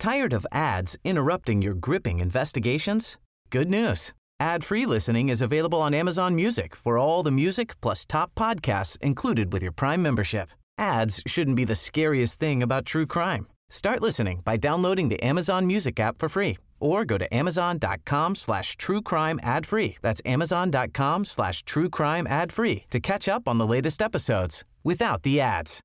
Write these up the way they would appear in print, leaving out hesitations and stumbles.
Tired of ads interrupting your gripping investigations? Good news. Ad-free listening is available on Amazon Music for all the music plus top podcasts included with your Prime membership. Ads shouldn't be the scariest thing about true crime. Start listening by downloading the Amazon Music app for free or go to amazon.com/truecrime ad-free. That's amazon.com/truecrime ad-free to catch up on the latest episodes without the ads.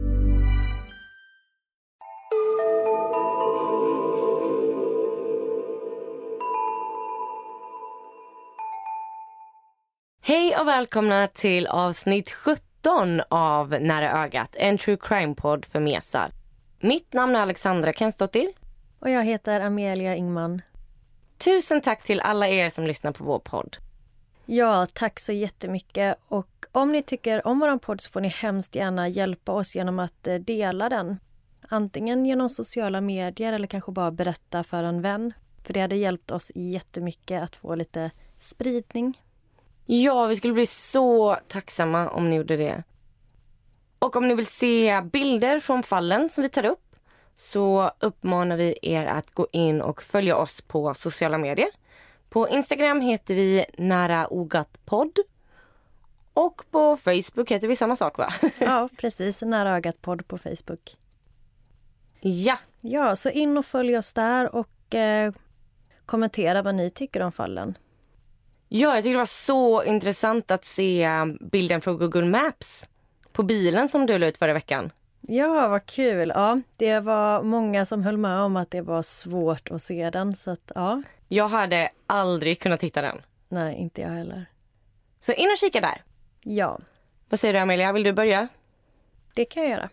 Hej och välkomna till avsnitt 17 av Nära ögat, en true crime-podd för mesar. Mitt namn är Alexandra Kensdottir. Och jag heter Amelia Ingman. Tusen tack till alla er som lyssnar på vår podd. Ja, tack så jättemycket. Och om ni tycker om vår podd så får ni hemskt gärna hjälpa oss genom att dela den. Antingen genom sociala medier eller kanske bara berätta för en vän. För det hade hjälpt oss jättemycket att få lite spridning. Ja, vi skulle bli så tacksamma om ni gjorde det. Och om ni vill se bilder från fallen som vi tar upp så uppmanar vi er att gå in och följa oss på sociala medier. På Instagram heter vi Nära ögat podd. Och på Facebook heter vi samma sak, va? Ja, precis. Nära ögat podd på Facebook. Ja. Ja, så in och följ oss där och kommentera vad ni tycker om fallen. Ja, jag tycker det var så intressant att se bilden från Google Maps på bilen som du la ut förra veckan. Ja, vad kul. Ja, det var många som höll med om att det var svårt att se den. Så att, ja. Jag hade aldrig kunnat hitta den. Nej, inte jag heller. Så in och kika där. Ja. Vad säger du, Amelia? Vill du börja? Det kan jag göra.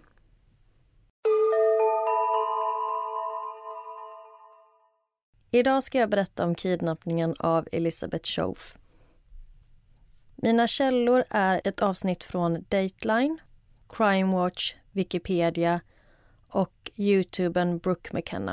Idag ska jag berätta om kidnappningen av Elizabeth Shove. Mina källor är ett avsnitt från Dateline, Crime Watch, Wikipedia och YouTubern Brooke McKenna.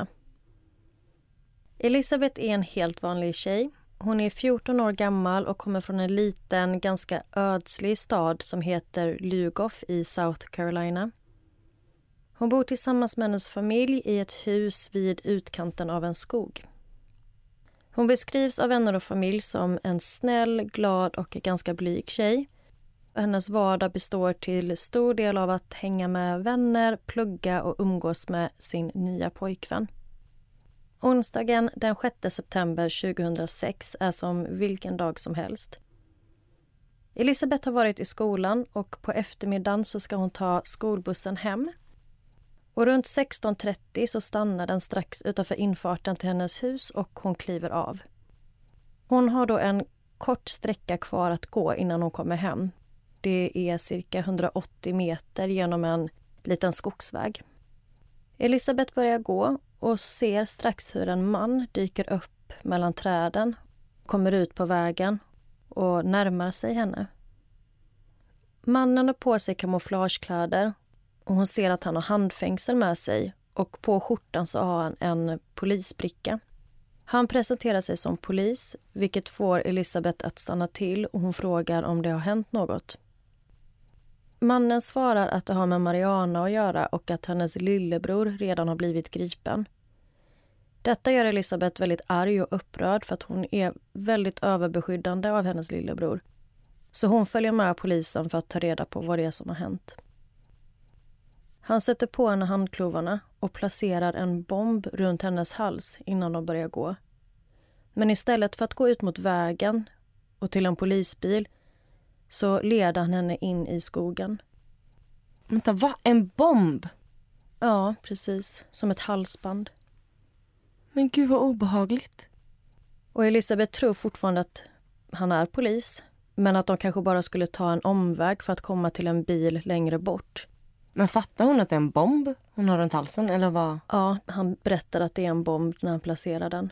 Elizabeth är en helt vanlig tjej. Hon är 14 år gammal och kommer från en liten, ganska ödslig stad som heter Lugoff i South Carolina. Hon bor tillsammans med hennes familj i ett hus vid utkanten av en skog. Hon beskrivs av vänner och familj som en snäll, glad och ganska blyg tjej. Hennes vardag består till stor del av att hänga med vänner, plugga och umgås med sin nya pojkvän. Onsdagen den 6 september 2006 är som vilken dag som helst. Elizabeth har varit i skolan och på eftermiddagen så ska hon ta skolbussen hem. Och runt 16:30 så stannar den strax utanför infarten till hennes hus och hon kliver av. Hon har då en kort sträcka kvar att gå innan hon kommer hem. Det är cirka 180 meter genom en liten skogsväg. Elizabeth börjar gå och ser strax hur en man dyker upp mellan träden, kommer ut på vägen och närmar sig henne. Mannen har på sig kamouflagekläder. Och hon ser att han har handfängsel med sig och på skjortan så har han en polisbricka. Han presenterar sig som polis, vilket får Elizabeth att stanna till och hon frågar om det har hänt något. Mannen svarar att det har med Mariana att göra och att hennes lillebror redan har blivit gripen. Detta gör Elizabeth väldigt arg och upprörd för att hon är väldigt överbeskyddande av hennes lillebror. Så hon följer med polisen för att ta reda på vad det är som har hänt. Han sätter på henne handklovarna och placerar en bomb runt hennes hals innan de börjar gå. Men istället för att gå ut mot vägen och till en polisbil så leder han henne in i skogen. Vänta, va? En bomb? Ja, precis. Som ett halsband. Men gud vad obehagligt. Och Elizabeth tror fortfarande att han är polis. Men att de kanske bara skulle ta en omväg för att komma till en bil längre bort. Men fattar hon att det är en bomb hon har runt halsen, eller vad? Ja, han berättar att det är en bomb när han placerar den.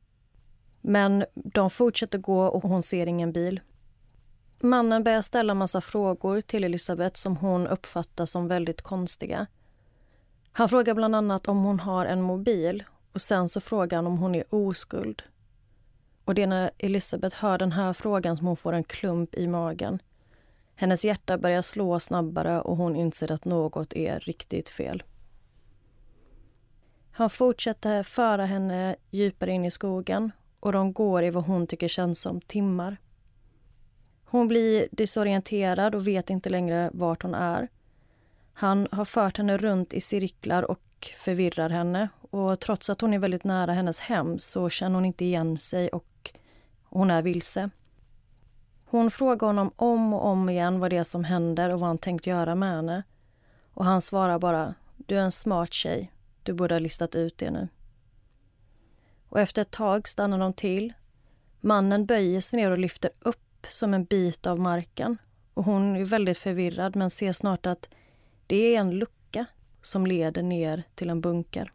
Men de fortsätter gå och hon ser ingen bil. Mannen börjar ställa massa frågor till Elizabeth som hon uppfattar som väldigt konstiga. Han frågar bland annat om hon har en mobil och sen så frågar han om hon är oskuld. Och det är när Elizabeth hör den här frågan som hon får en klump i magen. Hennes hjärta börjar slå snabbare och hon inser att något är riktigt fel. Han fortsätter föra henne djupare in i skogen och de går i vad hon tycker känns som timmar. Hon blir desorienterad och vet inte längre vart hon är. Han har fört henne runt i cirklar och förvirrar henne. Och trots att hon är väldigt nära hennes hem så känner hon inte igen sig och hon är vilse. Hon frågar honom om och om igen vad det är som händer och vad han tänkt göra med henne. Och han svarar bara, du är en smart tjej. Du borde ha listat ut det nu. Och efter ett tag stannar de till. Mannen böjer sig ner och lyfter upp som en bit av marken. Och hon är väldigt förvirrad men ser snart att det är en lucka som leder ner till en bunker.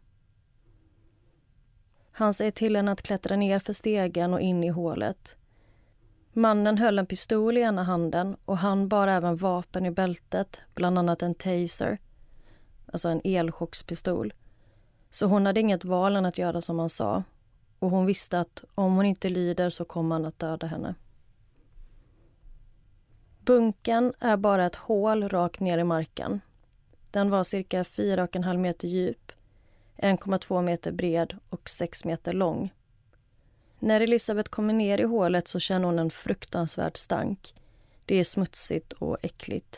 Han säger till henne att klättra ner för stegen och in i hålet. Mannen höll en pistol i ena handen och han bar även vapen i bältet, bland annat en taser, alltså en elchockspistol. Så hon hade inget val än att göra som han sa. Och hon visste att om hon inte lyder så kommer han att döda henne. Bunken är bara ett hål rakt ner i marken. Den var cirka 4,5 meter djup, 1,2 meter bred och 6 meter lång. När Elisabeth kommer ner i hålet så känner hon en fruktansvärd stank. Det är smutsigt och äckligt.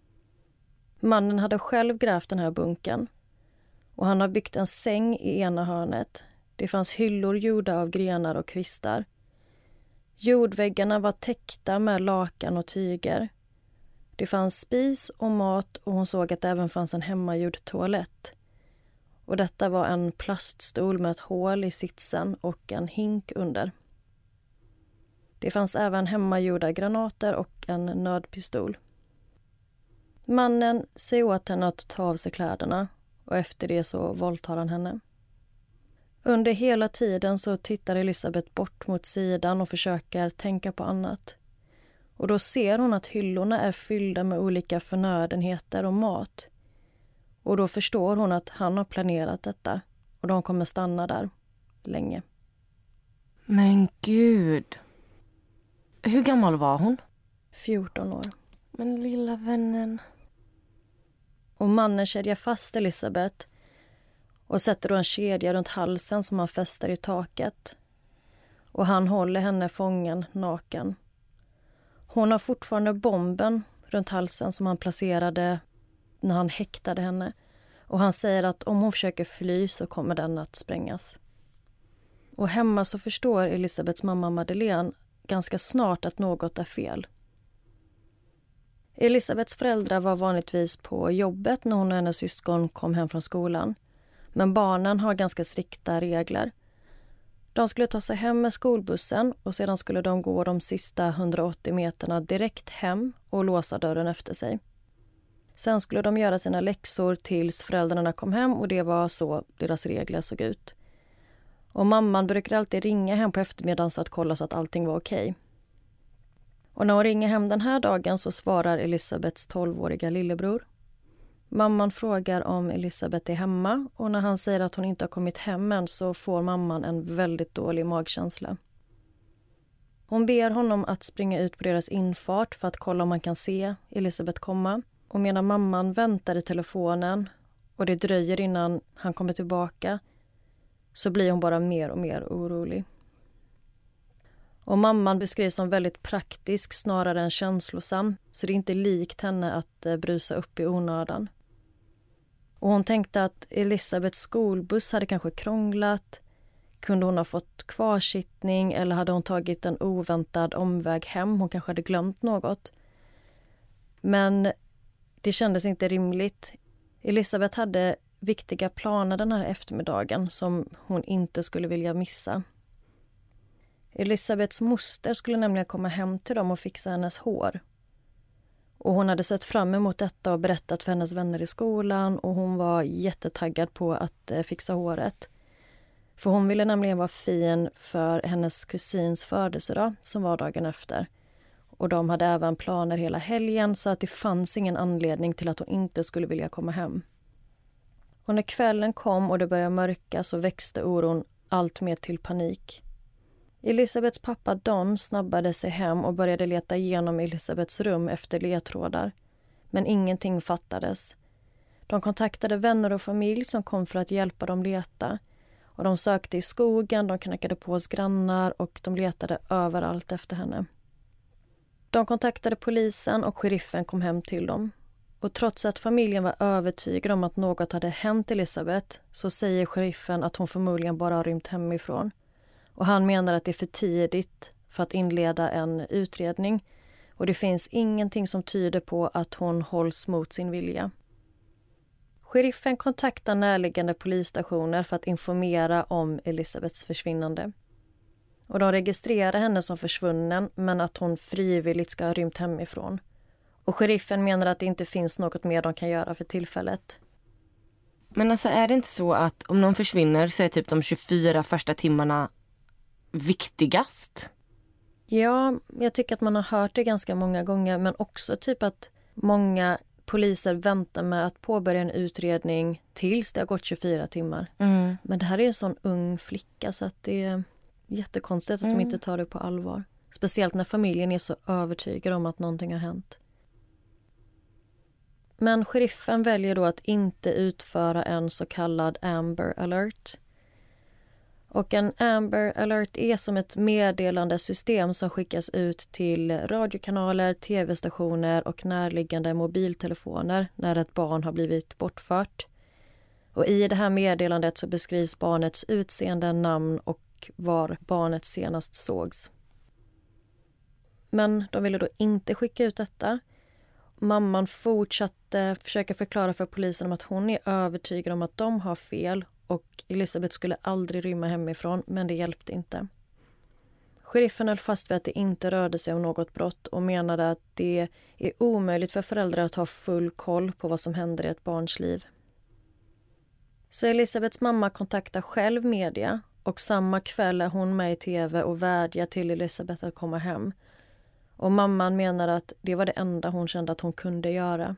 Mannen hade själv grävt den här bunken. Och han har byggt en säng i ena hörnet. Det fanns hyllor gjorda av grenar och kvistar. Jordväggarna var täckta med lakan och tyger. Det fanns spis och mat och hon såg att det även fanns en hemmagjord toalett. Och detta var en plaststol med ett hål i sitsen och en hink under. Det fanns även hemmagjorda granater och en nödpistol. Mannen säger åt henne att ta av sig kläderna och efter det så våldtar han henne. Under hela tiden så tittar Elisabeth bort mot sidan och försöker tänka på annat. Och då ser hon att hyllorna är fyllda med olika förnödenheter och mat. Och då förstår hon att han har planerat detta och de kommer stanna där länge. Men gud. Hur gammal var hon? 14 år. Men lilla vännen. Och mannen kedjar fast Elisabeth och sätter då en kedja runt halsen som han fäster i taket. Och han håller henne fången naken. Hon har fortfarande bomben runt halsen som han placerade när han häktade henne. Och han säger att om hon försöker fly så kommer den att sprängas. Och hemma så förstår Elisabeths mamma Madeleine ganska snart att något är fel. Elisabeths föräldrar var vanligtvis på jobbet när hon och hennes syskon kom hem från skolan. Men barnen har ganska strikta regler. De skulle ta sig hem med skolbussen och sedan skulle de gå de sista 180 meterna direkt hem och låsa dörren efter sig. Sen skulle de göra sina läxor tills föräldrarna kom hem och det var så deras regler såg ut. Och mamman brukade alltid ringa hem på eftermiddagen så att kolla så att allting var okej. Och när hon ringer hem den här dagen så svarar Elisabeths 12-åriga lillebror. Mamman frågar om Elisabeth är hemma och när han säger att hon inte har kommit hem än så får mamman en väldigt dålig magkänsla. Hon ber honom att springa ut på deras infart för att kolla om man kan se Elisabeth komma. Och medan mamman väntar i telefonen och det dröjer innan han kommer tillbaka så blir hon bara mer och mer orolig. Och mamman beskrivs som väldigt praktisk snarare än känslosam så det är inte likt henne att brusa upp i onödan. Och hon tänkte att Elisabeths skolbuss hade kanske krånglat. Kunde hon ha fått kvarsittning eller hade hon tagit en oväntad omväg hem? Hon kanske hade glömt något. Men det kändes inte rimligt. Elisabeth hade viktiga planer den här eftermiddagen som hon inte skulle vilja missa. Elisabeths moster skulle nämligen komma hem till dem och fixa hennes hår. Och hon hade sett fram emot detta och berättat för hennes vänner i skolan och hon var jättetaggad på att fixa håret. För hon ville nämligen vara fin för hennes kusins födelsedag som var dagen efter. Och de hade även planer hela helgen så att det fanns ingen anledning till att hon inte skulle vilja komma hem. Och när kvällen kom och det började mörka så växte oron allt mer till panik. Elisabeths pappa Don snabbade sig hem och började leta igenom Elisabeths rum efter ledtrådar. Men ingenting fattades. De kontaktade vänner och familj som kom för att hjälpa dem leta. Och de sökte i skogen, de knackade på hos grannar och de letade överallt efter henne. De kontaktade polisen och sheriffen kom hem till dem. Och trots att familjen var övertygad om att något hade hänt Elizabeth så säger sheriffen att hon förmodligen bara har rymt hemifrån. Och han menar att det är för tidigt för att inleda en utredning. Och det finns ingenting som tyder på att hon hålls mot sin vilja. Sheriffen kontaktar närliggande polisstationer för att informera om Elizabeths försvinnande. Och de registrerar henne som försvunnen men att hon frivilligt ska ha rymt hemifrån. Och sheriffen menar att det inte finns något mer de kan göra för tillfället. Men alltså är det inte så att om någon försvinner så är typ de 24 första timmarna viktigast? Ja, jag tycker att man har hört det ganska många gånger men också typ att många poliser väntar med att påbörja en utredning tills det har gått 24 timmar. Men det här är en sån ung flicka så att det är jättekonstigt att de inte tar det på allvar. Speciellt när familjen är så övertygad om att någonting har hänt. Men sheriffen väljer då att inte utföra en så kallad Amber Alert. Och en Amber Alert är som ett meddelandesystem som skickas ut till radiokanaler, tv-stationer och närliggande mobiltelefoner när ett barn har blivit bortfört. Och i det här meddelandet så beskrivs barnets utseende, namn och var barnet senast sågs. Men de ville då inte skicka ut detta. Mamman fortsatte försöka förklara för polisen om att hon är övertygad om att de har fel och Elizabeth skulle aldrig rymma hemifrån, men det hjälpte inte. Sheriffen höll fast vid att det inte rörde sig om något brott och menade att det är omöjligt för föräldrar att ha full koll på vad som händer i ett barns liv. Så Elizabeths mamma kontaktar själv media och samma kväll är hon med i tv och vädjar till Elizabeth att komma hem. Och mamman menar att det var det enda hon kände att hon kunde göra.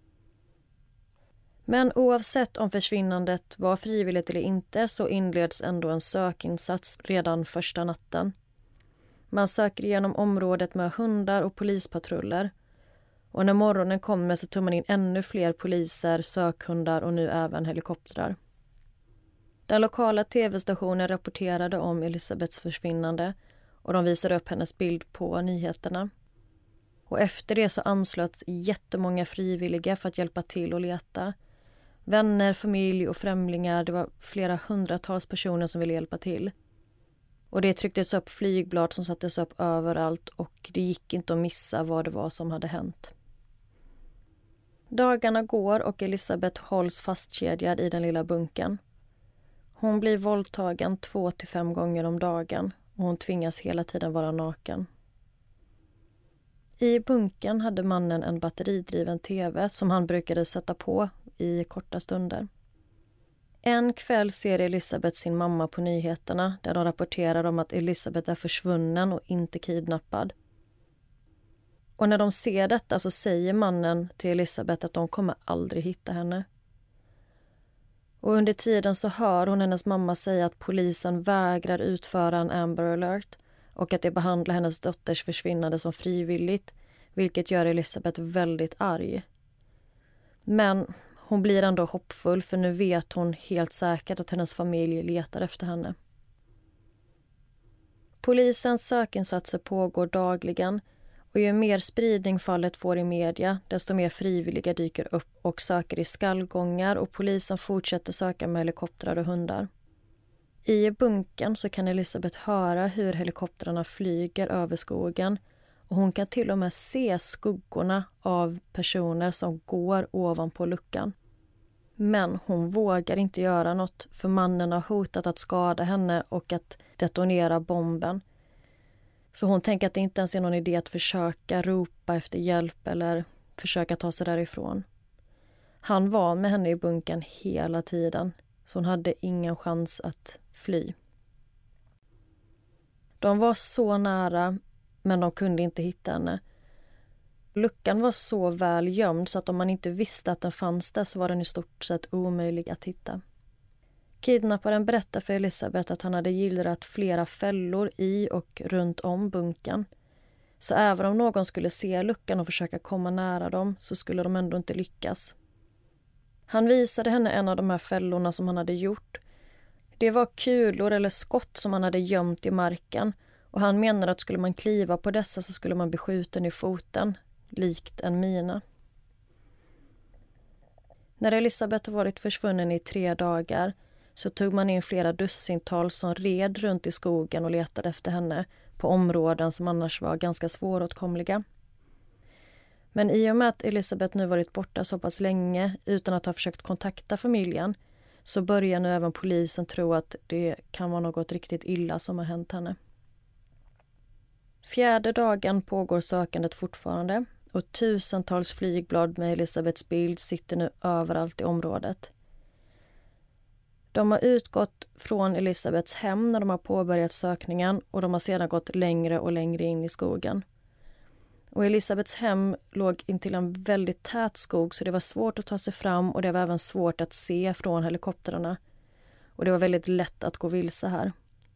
Men oavsett om försvinnandet var frivilligt eller inte så inleds ändå en sökinsats redan första natten. Man söker igenom området med hundar och polispatruller. Och när morgonen kommer så tar man in ännu fler poliser, sökhundar och nu även helikoptrar. Den lokala tv-stationen rapporterade om Elizabeths försvinnande och de visade upp hennes bild på nyheterna. Och efter det så anslöts jättemånga frivilliga för att hjälpa till och leta. Vänner, familj och främlingar, det var flera hundratals personer som ville hjälpa till. Och det trycktes upp flygblad som sattes upp överallt och det gick inte att missa vad det var som hade hänt. Dagarna går och Elizabeth hålls fastkedjad i den lilla bunken. Hon blir våldtagen 2-5 gånger om dagen och hon tvingas hela tiden vara naken. I bunken hade mannen en batteridriven tv som han brukade sätta på i korta stunder. En kväll ser Elizabeth sin mamma på nyheterna där de rapporterar om att Elizabeth är försvunnen och inte kidnappad. Och när de ser detta så säger mannen till Elizabeth att de kommer aldrig hitta henne. Och under tiden så hör hon hennes mamma säga att polisen vägrar utföra en Amber Alert och att de behandlar hennes dotters försvinnande som frivilligt, vilket gör Elizabeth väldigt arg. Men hon blir ändå hoppfull för nu vet hon helt säkert att hennes familj letar efter henne. Polisens sökinsatser pågår dagligen och ju mer spridning fallet får i media desto mer frivilliga dyker upp och söker i skallgångar och polisen fortsätter söka med helikoptrar och hundar. I bunken så kan Elizabeth höra hur helikoptrarna flyger över skogen och hon kan till och med se skuggorna av personer som går ovanpå luckan. Men hon vågar inte göra något för mannen har hotat att skada henne och att detonera bomben. Så hon tänker att det inte ens är någon idé att försöka ropa efter hjälp eller försöka ta sig därifrån. Han var med henne i bunken hela tiden så hon hade ingen chans att fly. De var så nära men de kunde inte hitta henne. Luckan var så väl gömd så att om man inte visste att den fanns där så var den i stort sett omöjlig att hitta. Kidnapparen berättade för Elizabeth att han hade gillrat flera fällor i och runt om bunken. Så även om någon skulle se luckan och försöka komma nära dem så skulle de ändå inte lyckas. Han visade henne en av de här fällorna som han hade gjort. Det var kulor eller skott som han hade gömt i marken, och han menade att skulle man kliva på dessa så skulle man bli skjuten i foten, likt en mina. När Elizabeth varit försvunnen i 3 dagar så tog man in flera dussintals som red runt i skogen och letade efter henne på områden som annars var ganska svåråtkomliga. Men i och med att Elizabeth nu varit borta så pass länge utan att ha försökt kontakta familjen så börjar nu även polisen tro att det kan vara något riktigt illa som har hänt henne. 4:e dagen pågår sökandet fortfarande och tusentals flygblad med Elizabeths bild sitter nu överallt i området. De har utgått från Elizabeths hem när de har påbörjat sökningen och de har sedan gått längre och längre in i skogen. Och Elizabeths hem låg intill en väldigt tät skog så det var svårt att ta sig fram och det var även svårt att se från helikoptrarna. Och det var väldigt lätt att gå vilse här.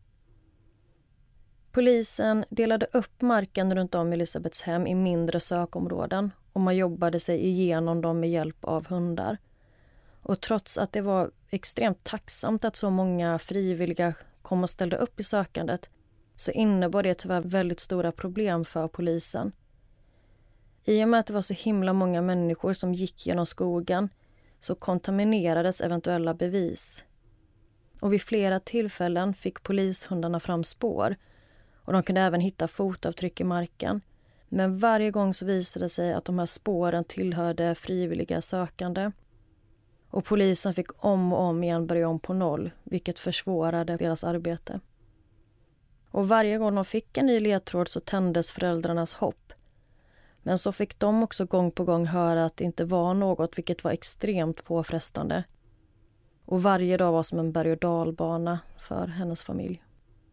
Polisen delade upp marken runt om Elizabeths hem i mindre sökområden och man jobbade sig igenom dem med hjälp av hundar. Och trots att det var extremt tacksamt att så många frivilliga kom och ställde upp i sökandet så innebar det tyvärr väldigt stora problem för polisen. I och med att det var så himla många människor som gick genom skogen så kontaminerades eventuella bevis. Och vid flera tillfällen fick polishundarna fram spår och de kunde även hitta fotavtryck i marken. Men varje gång så visade det sig att de här spåren tillhörde frivilliga sökande. Och polisen fick om och om igen börja om på noll, vilket försvårade deras arbete. Och varje gång de fick en ny ledtråd så tändes föräldrarnas hopp. Men så fick de också gång på gång höra att det inte var något, vilket var extremt påfrestande. Och varje dag var som en berg- och dalbana för hennes familj.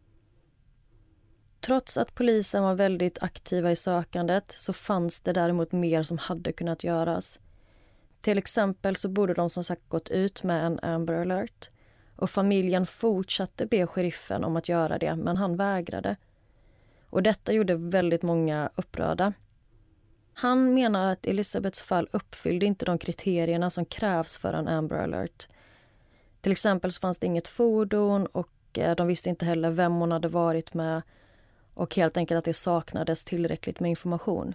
Trots att polisen var väldigt aktiva i sökandet så fanns det däremot mer som hade kunnat göras. Till exempel så borde de som sagt gått ut med en Amber Alert och familjen fortsatte be sheriffen om att göra det, men han vägrade. Och detta gjorde väldigt många upprörda. Han menar att Elizabeths fall uppfyllde inte de kriterierna som krävs för en Amber Alert. Till exempel så fanns det inget fordon och de visste inte heller vem hon hade varit med och helt enkelt att det saknades tillräckligt med information.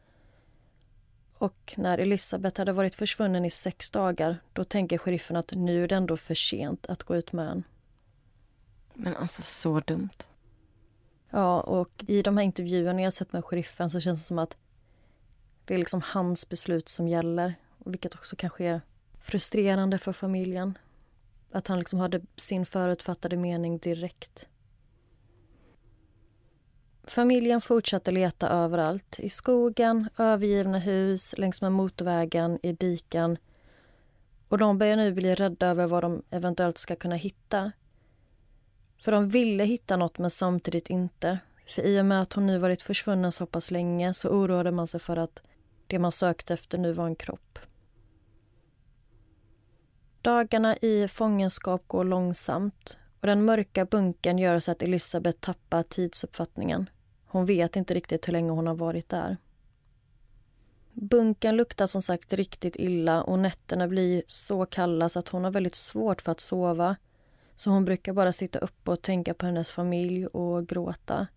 Och när Elizabeth hade varit försvunnen i 6 dagar då tänker sheriffen att nu är det ändå för sent att gå ut med en. Men alltså så dumt. Ja, och i de här intervjuerna jag sett med sheriffen så känns det som att det är liksom hans beslut som gäller. Och vilket också kanske är frustrerande för familjen. Att han liksom hade sin förutfattade mening direkt. Familjen fortsatte leta överallt. I skogen, övergivna hus, längs med motorvägen, i diken. Och de börjar nu bli rädda över vad de eventuellt ska kunna hitta. För de ville hitta något men samtidigt inte. För i och med att hon nu varit försvunnen så pass länge så oroade man sig för att det man sökte efter nu var en kropp. Dagarna i fångenskap går långsamt och den mörka bunken gör så att Elizabeth tappar tidsuppfattningen. Hon vet inte riktigt hur länge hon har varit där. Bunken luktar som sagt riktigt illa och nätterna blir så kalla så att hon har väldigt svårt för att sova. Så hon brukar bara sitta upp och tänka på hennes familj och gråta.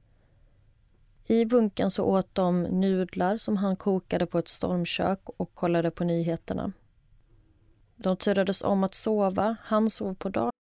I bunken så åt de nudlar som han kokade på ett stormkök och kollade på nyheterna. De turades om att sova. Han sov på dagen.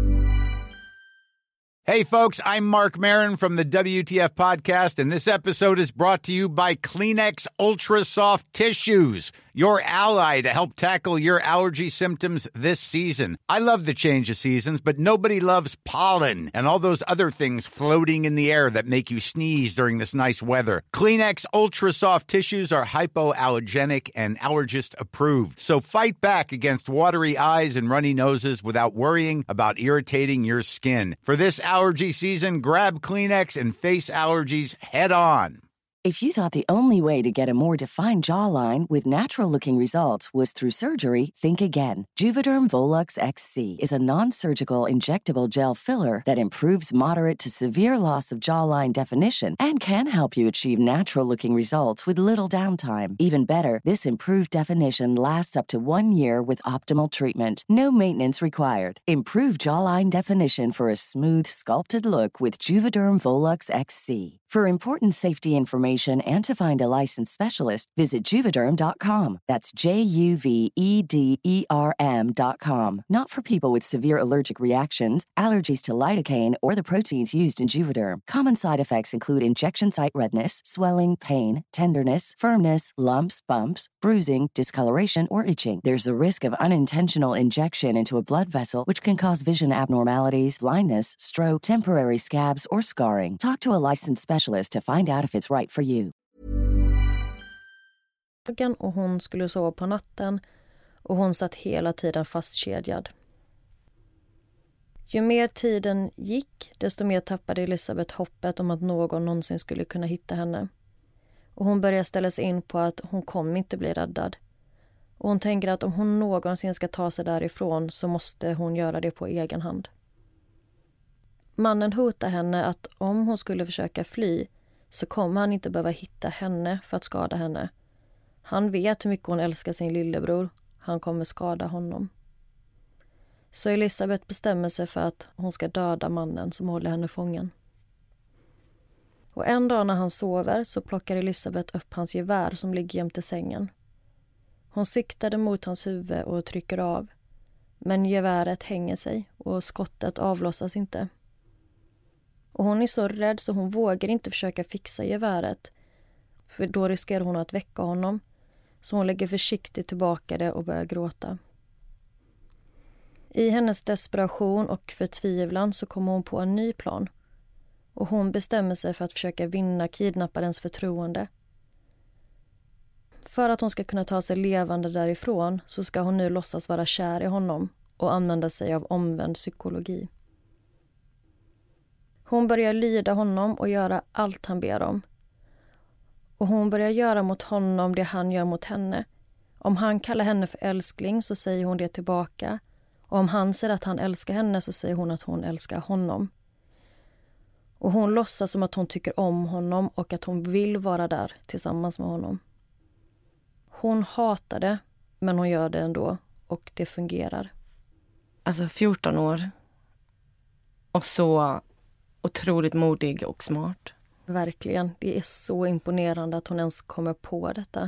Hey, folks, I'm Mark Maron from the WTF Podcast, and this episode is brought to you by Kleenex Ultra Soft Tissues, your ally to help tackle your allergy symptoms this season. I love the change of seasons, but nobody loves pollen and all those other things floating in the air that make you sneeze during this nice weather. Kleenex Ultra Soft Tissues are hypoallergenic and allergist approved, so fight back against watery eyes and runny noses without worrying about irritating your skin. For this allergy season, grab Kleenex and face allergies head on. If you thought the only way to get a more defined jawline with natural-looking results was through surgery, think again. Juvederm Volux XC is a non-surgical injectable gel filler that improves moderate to severe loss of jawline definition and can help you achieve natural-looking results with little downtime. Even better, this improved definition lasts up to 1 year with optimal treatment. No maintenance required. Improve jawline definition for a smooth, sculpted look with Juvederm Volux XC. For important safety information and to find a licensed specialist, visit Juvederm.com. That's Juvederm.com. Not for people with severe allergic reactions, allergies to lidocaine, or the proteins used in Juvederm. Common side effects include injection site redness, swelling, pain, tenderness, firmness, lumps, bumps, bruising, discoloration, or itching. There's a risk of unintentional injection into a blood vessel, which can cause vision abnormalities, blindness, stroke, temporary scabs, or scarring. Talk to a licensed specialist to find out if it's right for you. Och hon skulle sova på natten och hon satt hela tiden fastkedjad. Ju mer tiden gick, desto mer tappade Elisabeth hoppet om att någon någonsin skulle kunna hitta henne. Och hon började ställa sig in på att hon kommer inte bli räddad. Och hon tänker att om hon någonsin ska ta sig därifrån så måste hon göra det på egen hand. Mannen hotar henne att om hon skulle försöka fly så kommer han inte behöva hitta henne för att skada henne. Han vet hur mycket hon älskar sin lillebror. Han kommer skada honom. Så Elisabeth bestämmer sig för att hon ska döda mannen som håller henne fången. Och en dag när han sover så plockar Elisabeth upp hans gevär som ligger jämte sängen. Hon siktade mot hans huvud och trycker av. Men geväret hänger sig och skottet avlossas inte. Och hon är så rädd så hon vågar inte försöka fixa geväret. För då riskerar hon att väcka honom. Så hon lägger försiktigt tillbaka det och börjar gråta. I hennes desperation och förtvivlan så kommer hon på en ny plan. Och hon bestämmer sig för att försöka vinna kidnapparens förtroende. För att hon ska kunna ta sig levande därifrån så ska hon nu låtsas vara kär i honom och använda sig av omvänd psykologi. Hon börjar lyda honom och göra allt han ber om. Och hon börjar göra mot honom det han gör mot henne. Om han kallar henne för älskling så säger hon det tillbaka. Och om han säger att han älskar henne så säger hon att hon älskar honom. Och hon låtsas som att hon tycker om honom och att hon vill vara där tillsammans med honom. Hon hatar det, men hon gör det ändå och det fungerar. Alltså 14 år. Och så otroligt modig och smart. Verkligen. Det är så imponerande att hon ens kommer på detta.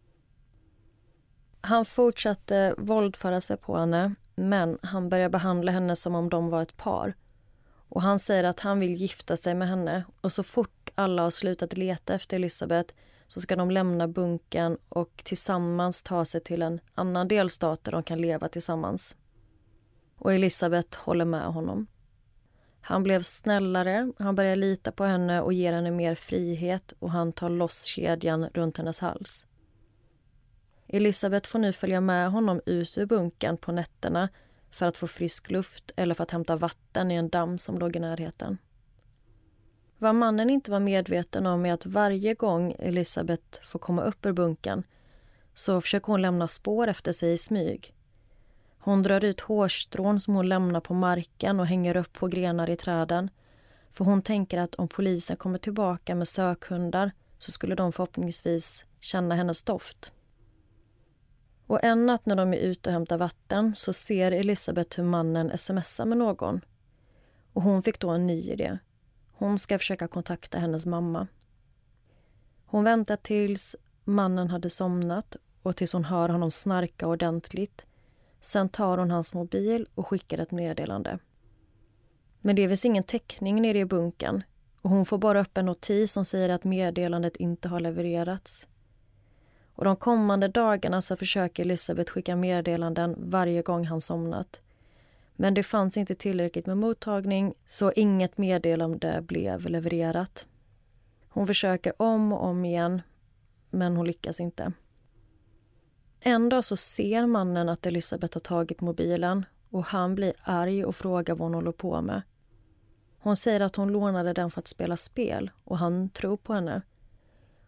Han fortsatte våldföra sig på henne, men han började behandla henne som om de var ett par. Och han säger att han vill gifta sig med henne. Och så fort alla har slutat leta efter Elisabeth så ska de lämna bunken och tillsammans ta sig till en annan delstat där de kan leva tillsammans. Och Elisabeth håller med honom. Han blev snällare, han börjar lita på henne och ger henne mer frihet och han tar loss kedjan runt hennes hals. Elisabeth får nu följa med honom ut ur bunkern på nätterna för att få frisk luft eller för att hämta vatten i en damm som låg i närheten. Vad mannen inte var medveten om är att varje gång Elisabeth får komma upp ur bunkern så försöker hon lämna spår efter sig i smyg. Hon drar ut hårstrån som hon lämnar på marken och hänger upp på grenar i träden. För hon tänker att om polisen kommer tillbaka med sökhundar så skulle de förhoppningsvis känna hennes doft. Och en natt när de är ute och hämtar vatten så ser Elisabeth hur mannen smsar med någon. Och hon fick då en ny idé. Hon ska försöka kontakta hennes mamma. Hon väntar tills mannen hade somnat och tills hon hör honom snarka ordentligt. Sen tar hon hans mobil och skickar ett meddelande. Men det är väl ingen täckning nere i bunken och hon får bara upp en notis som säger att meddelandet inte har levererats. Och de kommande dagarna så försöker Elisabeth skicka meddelanden varje gång han somnat. Men det fanns inte tillräckligt med mottagning så inget meddelande blev levererat. Hon försöker om och om igen men hon lyckas inte. En dag så ser mannen att Elisabeth har tagit mobilen och han blir arg och frågar vad hon håller på med. Hon säger att hon lånade den för att spela spel och han tror på henne.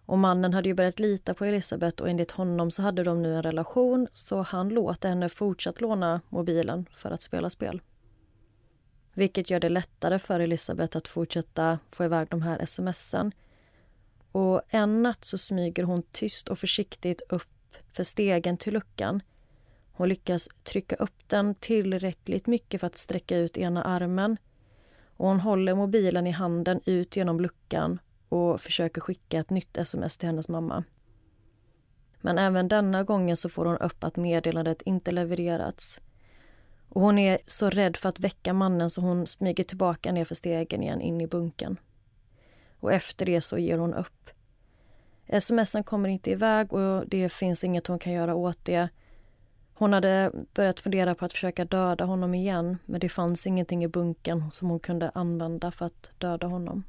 Och mannen hade ju börjat lita på Elisabeth och enligt honom så hade de nu en relation, så han låter henne fortsatt låna mobilen för att spela spel. Vilket gör det lättare för Elisabeth att fortsätta få iväg de här sms'en. Och en natt så smyger hon tyst och försiktigt upp för stegen till luckan. Hon lyckas trycka upp den tillräckligt mycket för att sträcka ut ena armen. Och hon håller mobilen i handen ut genom luckan och försöker skicka ett nytt sms till hennes mamma. Men även denna gången så får hon upp att meddelandet inte levererats. Och hon är så rädd för att väcka mannen så hon smyger tillbaka ner för stegen igen in i bunken. Och efter det så ger hon upp. Sms'en kommer inte iväg och det finns inget hon kan göra åt det. Hon hade börjat fundera på att försöka döda honom igen, men det fanns ingenting i bunken som hon kunde använda för att döda honom.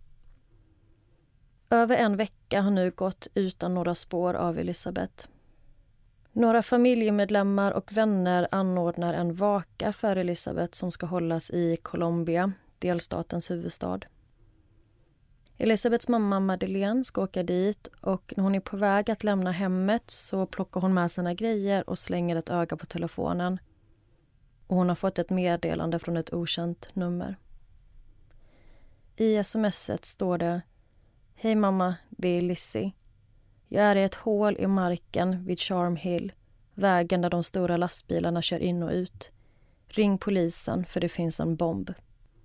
Över en vecka har nu gått utan några spår av Elisabeth. Några familjemedlemmar och vänner anordnar en vaka för Elisabeth som ska hållas i Colombia, delstatens huvudstad. Elisabeths mamma Madeleine ska åka dit och när hon är på väg att lämna hemmet så plockar hon med sina grejer och slänger ett öga på telefonen. Och hon har fått ett meddelande från ett okänt nummer. I sms:et står det: Hej mamma, det är Lizzie. Jag är i ett hål i marken vid Charm Hill, vägen där de stora lastbilarna kör in och ut. Ring polisen för det finns en bomb.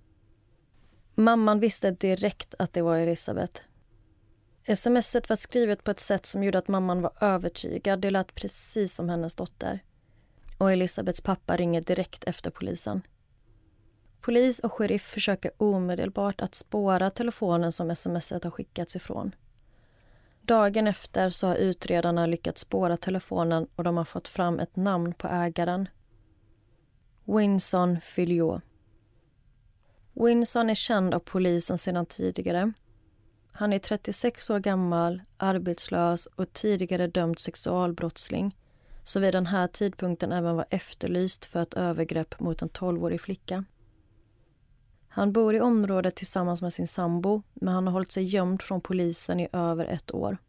Mamman visste direkt att det var Elisabeth. Sms:et var skrivet på ett sätt som gjorde att mamman var övertygad. Det lät precis som hennes dotter. Och Elisabeths pappa ringer direkt efter polisen. Polis och sheriff försöker omedelbart att spåra telefonen som sms:et har skickats ifrån. Dagen efter så har utredarna lyckats spåra telefonen och de har fått fram ett namn på ägaren. Winson Filliot. Winson är känd av polisen sedan tidigare. Han är 36 år gammal, arbetslös och tidigare dömd sexualbrottsling, så vid den här tidpunkten även var efterlyst för ett övergrepp mot en 12-årig flicka. Han bor i området tillsammans med sin sambo, men han har hållit sig gömd från polisen i över 1 år.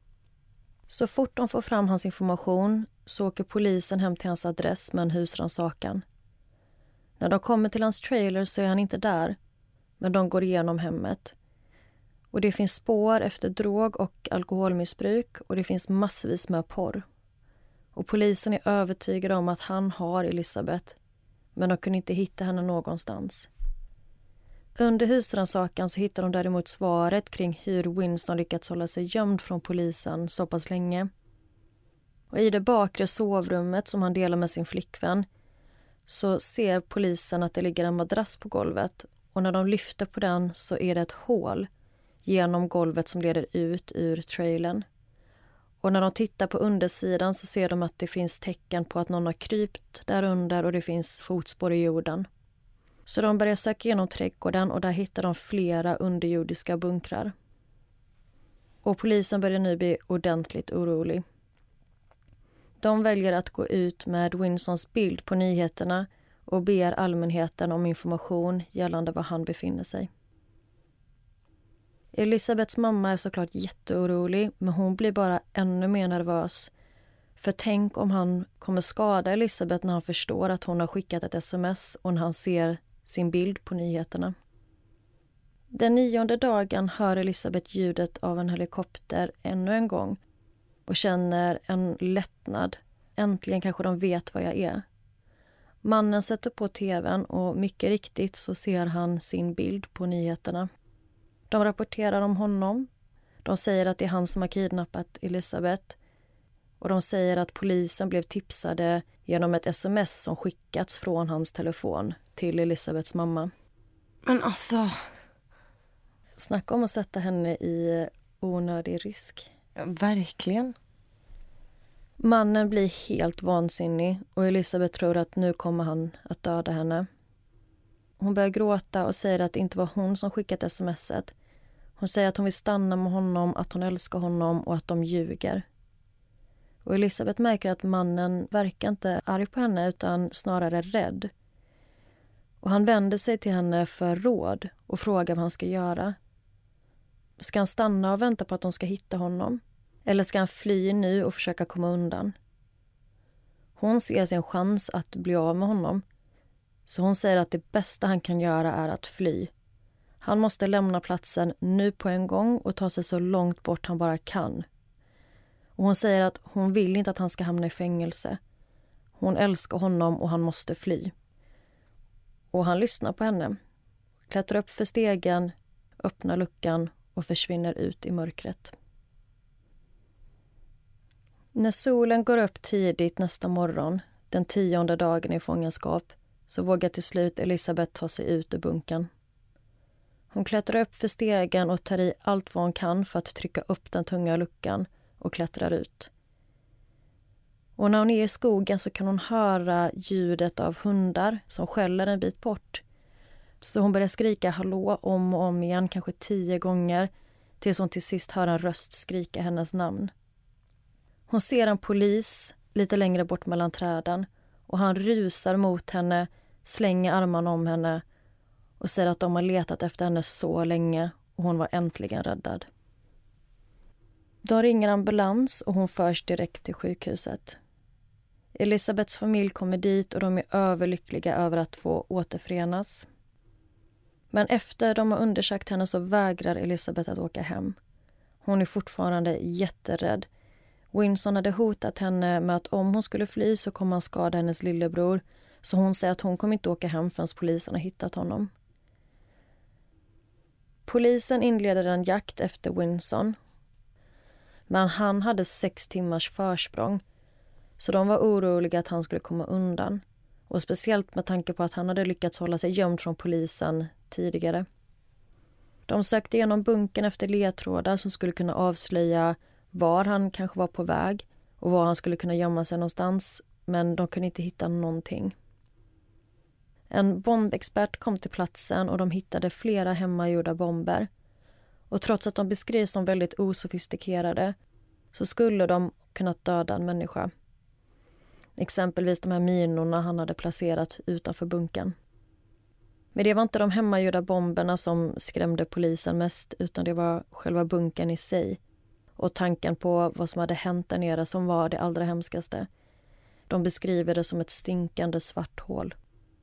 Så fort de får fram hans information så åker polisen hem till hans adress med en husrannsakan. När de kommer till hans trailer så är han inte där, men de går igenom hemmet. Och det finns spår efter drog- och alkoholmissbruk och det finns massvis med porr. Och polisen är övertygade om att han har Elisabeth, men de kunde inte hitta henne någonstans. Under husrannsakan så hittar de däremot svaret kring hur Winson lyckats hålla sig gömd från polisen så pass länge. Och i det bakre sovrummet som han delar med sin flickvän så ser polisen att det ligger en madrass på golvet och när de lyfter på den så är det ett hål genom golvet som leder ut ur trailern. Och när de tittar på undersidan så ser de att det finns tecken på att någon har krypt där under och det finns fotspår i jorden. Så de börjar söka igenom trädgården och där hittar de flera underjordiska bunkrar. Och polisen börjar nu bli ordentligt orolig. De väljer att gå ut med Winsons bild på nyheterna och ber allmänheten om information gällande var han befinner sig. Elisabeths mamma är såklart jätteorolig, men hon blir bara ännu mer nervös. För tänk om han kommer skada Elisabeth när han förstår att hon har skickat ett sms och när han ser sin bild på nyheterna. Den 9:e dagen hör Elisabeth ljudet av en helikopter ännu en gång och känner en lättnad. Äntligen kanske de vet vad jag är. Mannen sätter på tvn och mycket riktigt så ser han sin bild på nyheterna. De rapporterar om honom. De säger att det är han som har kidnappat Elisabeth. Och de säger att polisen blev tipsade genom ett sms som skickats från hans telefon till Elisabeths mamma. Men alltså... Snacka om att sätta henne i onödig risk. Ja, verkligen. Mannen blir helt vansinnig och Elisabeth tror att nu kommer han att döda henne. Hon börjar gråta och säger att det inte var hon som skickat smset. Hon säger att hon vill stanna med honom, att hon älskar honom och att de ljuger. Och Elisabeth märker att mannen verkar inte arg på henne utan snarare rädd. Och han vänder sig till henne för råd och frågar vad han ska göra. Ska han stanna och vänta på att de ska hitta honom? Eller ska han fly nu och försöka komma undan? Hon ser sin chans att bli av med honom. Så hon säger att det bästa han kan göra är att fly. Han måste lämna platsen nu på en gång och ta sig så långt bort han bara kan. Och hon säger att hon vill inte att han ska hamna i fängelse. Hon älskar honom och han måste fly. Och han lyssnar på henne. Klättrar upp för stegen, öppnar luckan och försvinner ut i mörkret. När solen går upp tidigt nästa morgon, den 10:e dagen i fångenskap, så vågar till slut Elisabeth ta sig ut ur bunkern. Hon klättrar upp för stegen och tar i allt vad hon kan för att trycka upp den tunga luckan och klättrar ut. Och när hon är i skogen så kan hon höra ljudet av hundar som skäller en bit bort. Så hon börjar skrika hallå om och om igen, kanske 10 gånger, tills hon till sist hör en röst skrika hennes namn. Hon ser en polis lite längre bort mellan träden och han rusar mot henne, slänger armarna om henne och säger att de har letat efter henne så länge och hon var äntligen räddad. De ringer ambulans och hon förs direkt till sjukhuset. Elisabeths familj kommer dit och de är överlyckliga över att få återförenas. Men efter de har undersökt henne så vägrar Elisabeth att åka hem. Hon är fortfarande jätterädd. Winson hade hotat henne med att om hon skulle fly så kommer han skada hennes lillebror. Så hon säger att hon kommer inte åka hem förrän polisen har hittat honom. Polisen inleder en jakt efter Winson. Men han hade 6 timmars försprång. Så de var oroliga att han skulle komma undan. Och speciellt med tanke på att han hade lyckats hålla sig gömd från polisen tidigare. De sökte igenom bunkern efter ledtrådar som skulle kunna avslöja var han kanske var på väg och var han skulle kunna gömma sig någonstans, men de kunde inte hitta någonting. En bombexpert kom till platsen och de hittade flera hemmagjorda bomber. Och trots att de beskrivs som väldigt osofistikerade så skulle de kunnat döda en människa. Exempelvis de här minorna han hade placerat utanför bunkern. Men det var inte de hemmagjorda bomberna som skrämde polisen mest, utan det var själva bunkern i sig. Och tanken på vad som hade hänt där nere som var det allra hemskaste. De beskriver det som ett stinkande svart hål.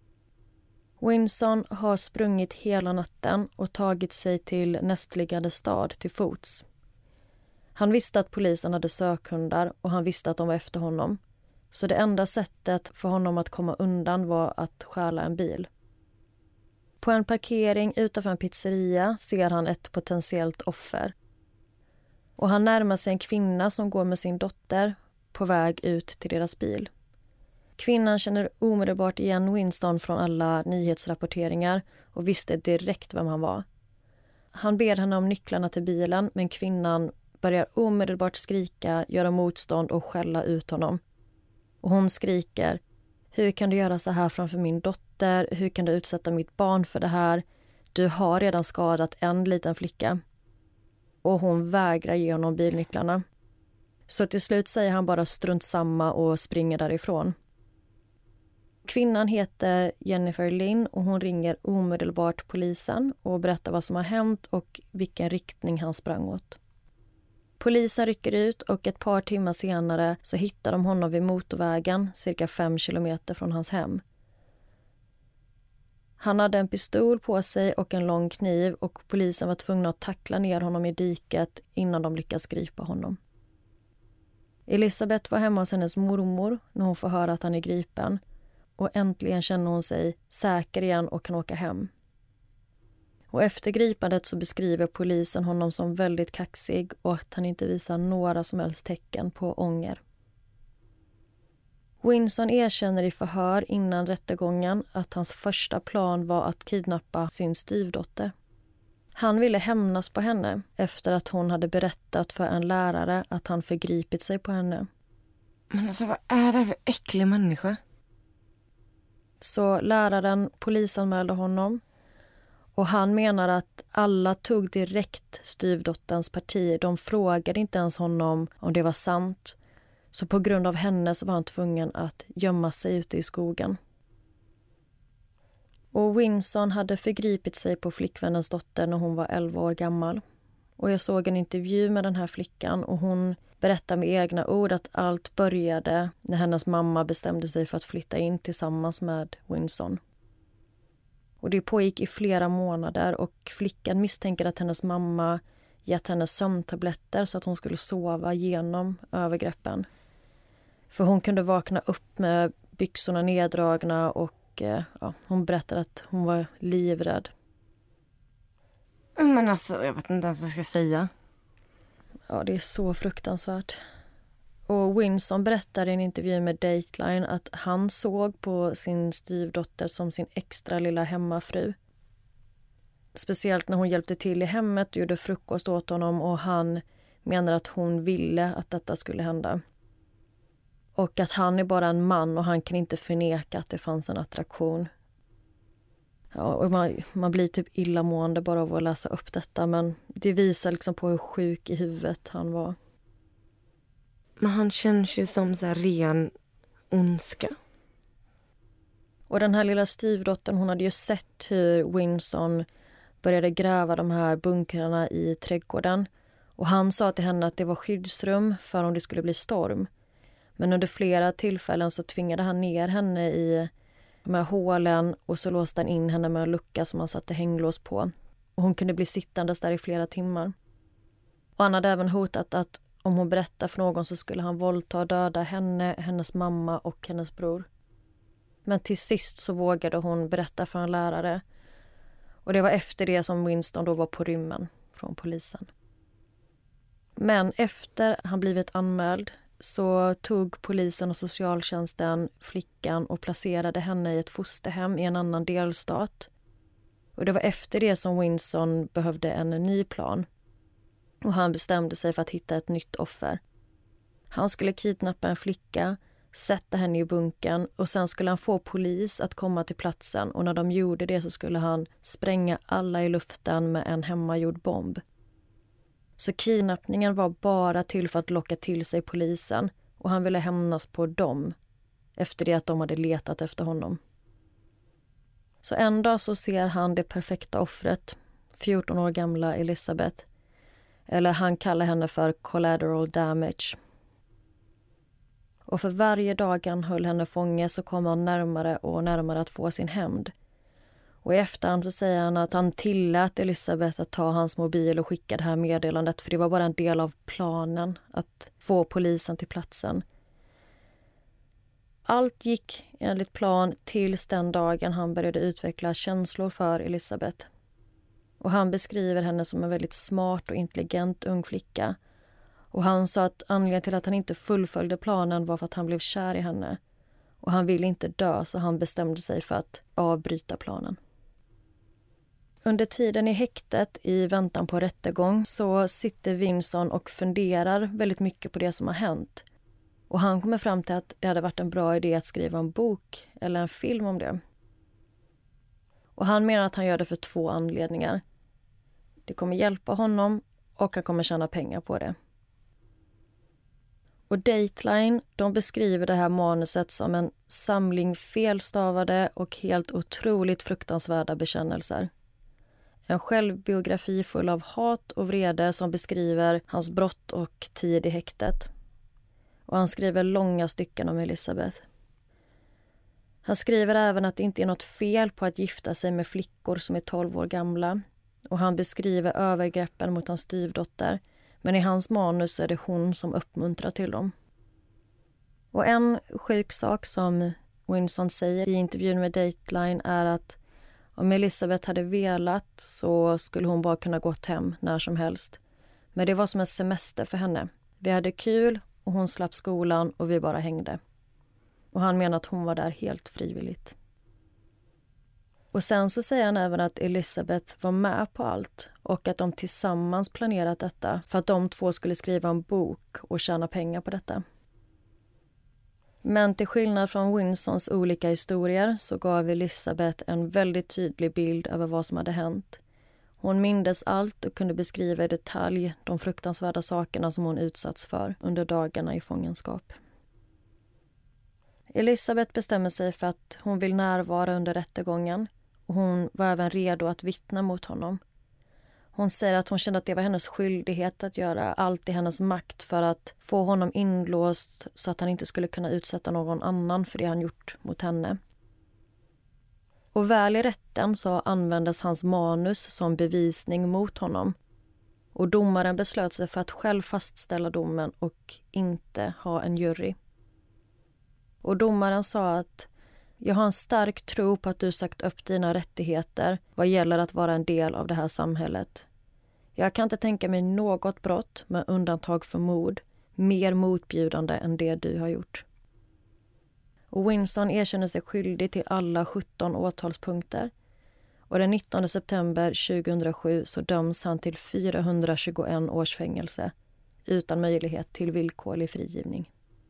Winson har sprungit hela natten och tagit sig till nästliggande stad till fots. Han visste att polisen hade sökhundar och han visste att de var efter honom. Så det enda sättet för honom att komma undan var att stjäla en bil. På en parkering utanför en pizzeria ser han ett potentiellt offer. Och han närmar sig en kvinna som går med sin dotter på väg ut till deras bil. Kvinnan känner omedelbart igen Winston från alla nyhetsrapporteringar och visste direkt vem han var. Han ber henne om nycklarna till bilen, men kvinnan börjar omedelbart skrika, göra motstånd och skälla ut honom. Och hon skriker: hur kan du göra så här framför min dotter? Hur kan du utsätta mitt barn för det här? Du har redan skadat en liten flicka. Och hon vägrar ge honom bilnycklarna. Så till slut säger han bara strunt samma och springer därifrån. Kvinnan heter Jennifer Lynn och hon ringer omedelbart polisen och berättar vad som har hänt och vilken riktning han sprang åt. Polisen rycker ut och ett par timmar senare så hittar de honom vid motorvägen cirka 5 kilometer från hans hem. Han hade en pistol på sig och en lång kniv och polisen var tvungna att tackla ner honom i diket innan de lyckas gripa honom. Elisabeth var hemma hos hennes mormor när hon får höra att han är gripen och äntligen känner hon sig säker igen och kan åka hem. Och efter gripandet så beskriver polisen honom som väldigt kaxig och att han inte visar några som helst tecken på ånger. Winson erkänner i förhör innan rättegången att hans första plan var att kidnappa sin styvdotter. Han ville hämnas på henne efter att hon hade berättat för en lärare att han förgripit sig på henne. Men alltså, vad är det för äcklig människa? Så läraren polisanmälde honom. Och han menar att alla tog direkt styvdotterns parti. De frågade inte ens honom om det var sant. Så på grund av henne så var han tvungen att gömma sig ute i skogen. Och Winson hade förgripit sig på flickvännens dotter när hon var 11 år gammal. Och jag såg en intervju med den här flickan och hon berättar med egna ord att allt började när hennes mamma bestämde sig för att flytta in tillsammans med Winson. Och det pågick i flera månader och flickan misstänker att hennes mamma gett henne sömntabletter så att hon skulle sova genom övergreppen. För hon kunde vakna upp med byxorna neddragna och hon berättade att hon var livrädd. Men alltså, jag vet inte ens vad jag ska säga. Ja, det är så fruktansvärt. Och Winson berättade i en intervju med Dateline att han såg på sin styvdotter som sin extra lilla hemmafru. Speciellt när hon hjälpte till i hemmet och gjorde frukost åt honom och han menar att hon ville att detta skulle hända. Och att han är bara en man och han kan inte förneka att det fanns en attraktion. Ja, och man blir typ illamående bara av att läsa upp detta, men det visar liksom på hur sjuk i huvudet han var. Men han känns ju som så här ren ondska. Och den här lilla styvdottern, hon hade ju sett hur Winson började gräva de här bunkrarna i trädgården. Och han sa till henne att det var skyddsrum för om det skulle bli storm. Men under flera tillfällen så tvingade han ner henne i de här hålen och så låste han in henne med en lucka som han satte hänglås på. Och hon kunde bli sittandes där i flera timmar. Och han hade även hotat att om hon berättar för någon så skulle han våldta och döda henne, hennes mamma och hennes bror. Men till sist så vågade hon berätta för en lärare. Och det var efter det som Winston då var på rymmen från polisen. Men efter han blivit anmäld så tog polisen och socialtjänsten flickan och placerade henne i ett fosterhem i en annan delstat. Och det var efter det som Winson behövde en ny plan. Och han bestämde sig för att hitta ett nytt offer. Han skulle kidnappa en flicka, sätta henne i bunkern och sen skulle han få polis att komma till platsen. Och när de gjorde det så skulle han spränga alla i luften med en hemmagjord bomb. Så kidnappningen var bara till för att locka till sig polisen och han ville hämnas på dem efter det att de hade letat efter honom. Så en dag så ser han det perfekta offret, 14 år gamla Elizabeth. Eller han kallar henne för collateral damage. Och för varje dag han höll henne fånge så kom han närmare och närmare att få sin hämnd. Och i efterhand så säger han att han tillät Elizabeth att ta hans mobil och skicka det här meddelandet för det var bara en del av planen att få polisen till platsen. Allt gick enligt plan tills den dagen han började utveckla känslor för Elizabeth. Och han beskriver henne som en väldigt smart och intelligent ung flicka. Och han sa att anledningen till att han inte fullföljde planen var för att han blev kär i henne. Och han ville inte dö så han bestämde sig för att avbryta planen. Under tiden i häktet i väntan på rättegång så sitter Winson och funderar väldigt mycket på det som har hänt. Och han kommer fram till att det hade varit en bra idé att skriva en bok eller en film om det. Och han menar att han gör det för 2 anledningar. Det kommer hjälpa honom och han kommer tjäna pengar på det. Och Dateline, de beskriver det här manuset som en samling felstavade och helt otroligt fruktansvärda bekännelser. En självbiografi full av hat och vrede som beskriver hans brott och tid i häktet. Och han skriver långa stycken om Elizabeth. Han skriver även att det inte är något fel på att gifta sig med flickor som är 12 år gamla. Och han beskriver övergreppen mot hans styvdotter. Men i hans manus är det hon som uppmuntrar till dem. Och en sjuk sak som Winson säger i intervjun med Dateline är att om Elizabeth hade velat så skulle hon bara kunna gått hem när som helst. Men det var som en semester för henne. Vi hade kul och hon slapp skolan och vi bara hängde. Och han menar att hon var där helt frivilligt. Och sen så säger han även att Elizabeth var med på allt och att de tillsammans planerat detta för att de 2 skulle skriva en bok och tjäna pengar på detta. Men till skillnad från Winsons olika historier så gav Elizabeth en väldigt tydlig bild över vad som hade hänt. Hon mindes allt och kunde beskriva i detalj de fruktansvärda sakerna som hon utsatts för under dagarna i fångenskap. Elizabeth bestämmer sig för att hon vill närvara under rättegången och hon var även redo att vittna mot honom. Hon säger att hon kände att det var hennes skyldighet att göra allt i hennes makt för att få honom inlåst så att han inte skulle kunna utsätta någon annan för det han gjort mot henne. Och väl i rätten så användes hans manus som bevisning mot honom. Och domaren beslöt sig för att själv fastställa domen och inte ha en jury. Och domaren sa att jag har en stark tro på att du sagt upp dina rättigheter vad gäller att vara en del av det här samhället. Jag kan inte tänka mig något brott med undantag för mord mer motbjudande än det du har gjort. Och Winston erkänner sig skyldig till alla 17 åtalspunkter. Och den 19 september 2007 så döms han till 421 års fängelse utan möjlighet till villkorlig frigivning.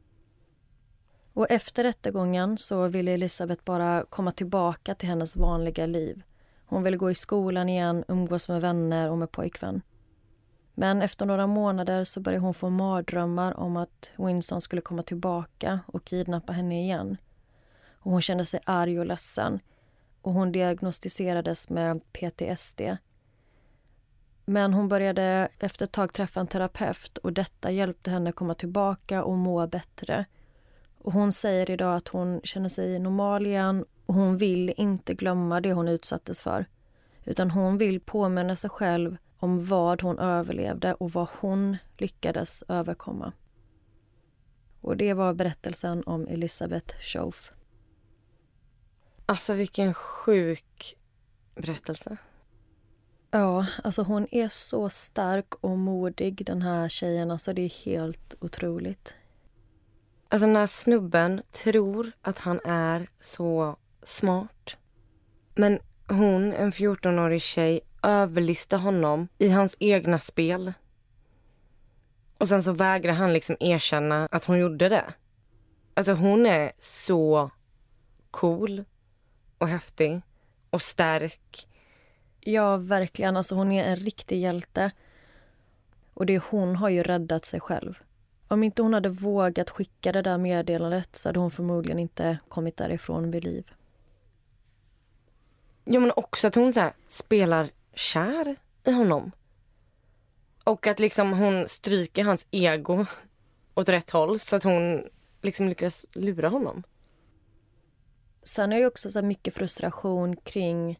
Och efter rättegången så ville Elizabeth bara komma tillbaka till hennes vanliga liv. Hon ville gå i skolan igen, umgås med vänner och med pojkvän. Men efter några månader så började hon få mardrömmar om att Winston skulle komma tillbaka och kidnappa henne igen. Och hon kände sig arg och ledsen. Och hon diagnostiserades med PTSD. Men hon började efter ett tag träffa en terapeut och detta hjälpte henne komma tillbaka och må bättre. Och hon säger idag att hon känner sig normal igen och hon vill inte glömma det hon utsattes för. Utan hon vill påminna sig själv om vad hon överlevde och vad hon lyckades överkomma. Och det var berättelsen om Elizabeth Shove. Alltså vilken sjuk berättelse. Ja, alltså hon är så stark och modig den här tjejen. Alltså det är helt otroligt. Alltså när snubben tror att han är så smart. Men hon, en 14-årig tjej, överlistar honom i hans egna spel. Och sen så vägrar han liksom erkänna att hon gjorde det. Alltså hon är så cool och häftig och stark. Ja, verkligen. Alltså hon är en riktig hjälte. Och hon har ju räddat sig själv. Om inte hon hade vågat skicka det där meddelandet så hade hon förmodligen inte kommit därifrån vid liv. Ja, men också att hon så här spelar kär i honom. Och att liksom hon stryker hans ego åt rätt håll så att hon liksom lyckas lura honom. Sen är det också så mycket frustration kring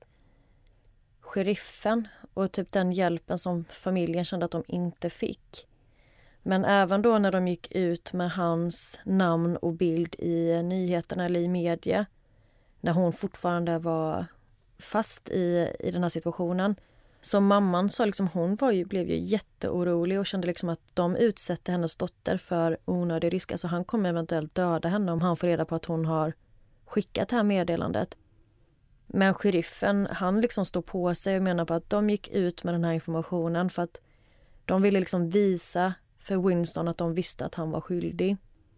sheriffen och typ den hjälpen som familjen kände att de inte fick. Men även då när de gick ut med hans namn och bild i nyheterna eller i media, när hon fortfarande var fast i den här situationen. Så mamman sa liksom, blev ju jätteorolig och kände liksom att de utsätter hennes dotter för onödig risk. Alltså han kommer eventuellt döda henne om han får reda på att hon har skickat det här meddelandet. Men sheriffen, han liksom står på sig och menar på att de gick ut med den här informationen för att de ville liksom visa för Winston att de visste att han var skyldig.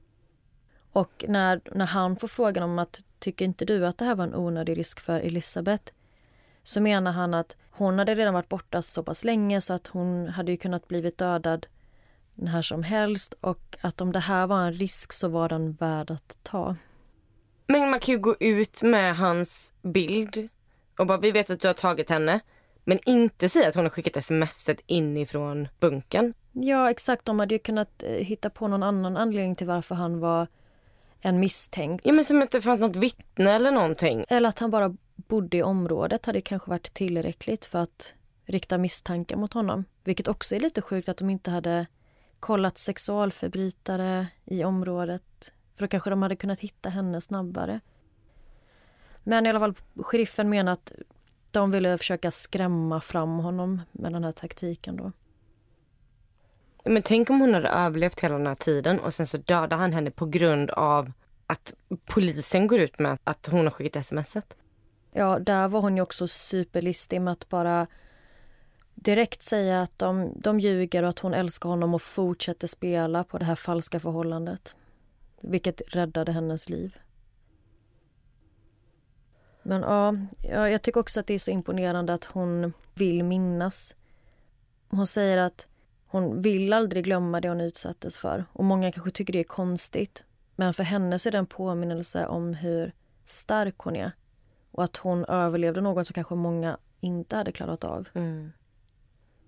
Och när han får frågan om att tycker inte du att det här var en onödig risk för Elizabeth, så menar han att hon hade redan varit borta så pass länge så att hon hade ju kunnat blivit dödad när som helst och att om det här var en risk så var den värd att ta. Men man kan ju gå ut med hans bild och bara vi vet att du har tagit henne men inte säga att hon har skickat sms:et inifrån bunken. Ja, exakt. De hade ju kunnat hitta på någon annan anledning till varför han var en misstänkt. Ja, men som att det fanns något vittne eller någonting. Eller att han bara bodde i området hade kanske varit tillräckligt för att rikta misstankar mot honom. Vilket också är lite sjukt att de inte hade kollat sexualförbrytare i området. För då kanske de hade kunnat hitta henne snabbare. Men i alla fall, sheriffen menar att de ville försöka skrämma fram honom med den här taktiken då. Men tänk om hon hade överlevt hela den här tiden och sen så dödar han henne på grund av att polisen går ut med att hon har skickat sms:et. Ja, där var hon ju också superlistig med att bara direkt säga att de ljuger och att hon älskar honom och fortsätter spela på det här falska förhållandet. Vilket räddade hennes liv. Men ja, jag tycker också att det är så imponerande att hon vill minnas. Hon säger att hon vill aldrig glömma det hon utsattes för. Och många kanske tycker det är konstigt. Men för henne så är det en påminnelse om hur stark hon är. Och att hon överlevde något som kanske många inte hade klarat av. Mm.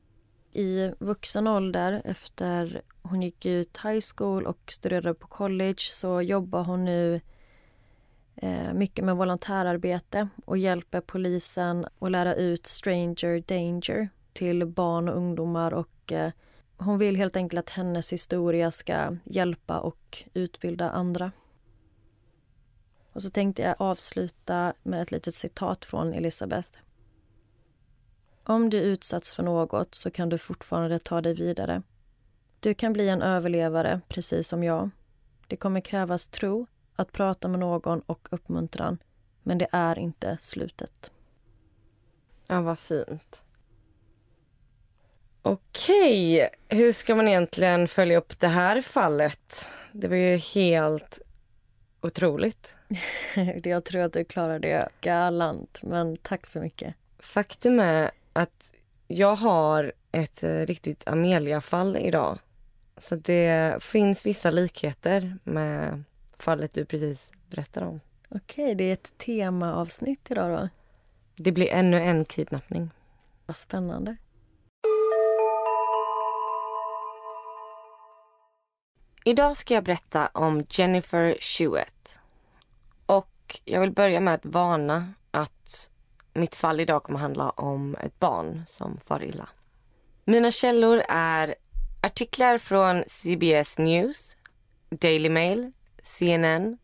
i vuxen ålder, efter hon gick ut high school och studerade på college, så jobbar hon nu mycket med volontärarbete och hjälper polisen att lära ut stranger danger till barn och ungdomar. Och hon vill helt enkelt att hennes historia ska hjälpa och utbilda andra. Och så tänkte jag avsluta med ett litet citat från Elizabeth. Om du utsatts för något så kan du fortfarande ta dig vidare. Du kan bli en överlevare, precis som jag. Det kommer krävas tro, att prata med någon och uppmuntran. Men det är inte slutet. Ja, vad fint. Okej, hur ska man egentligen följa upp det här fallet? Det var ju helt otroligt. Jag tror att du klarar det galant, men tack så mycket. Faktum är att jag har ett riktigt Amelia-fall idag. Så det finns vissa likheter med fallet du precis berättade om. Okej, det är ett temaavsnitt idag då. Det blir ännu en kidnappning. Vad spännande. Idag ska jag berätta om Jennifer Schuett. Och jag vill börja med att varna att mitt fall idag kommer handla om ett barn som far illa. Mina källor är artiklar från CBS News, Daily Mail, CNN,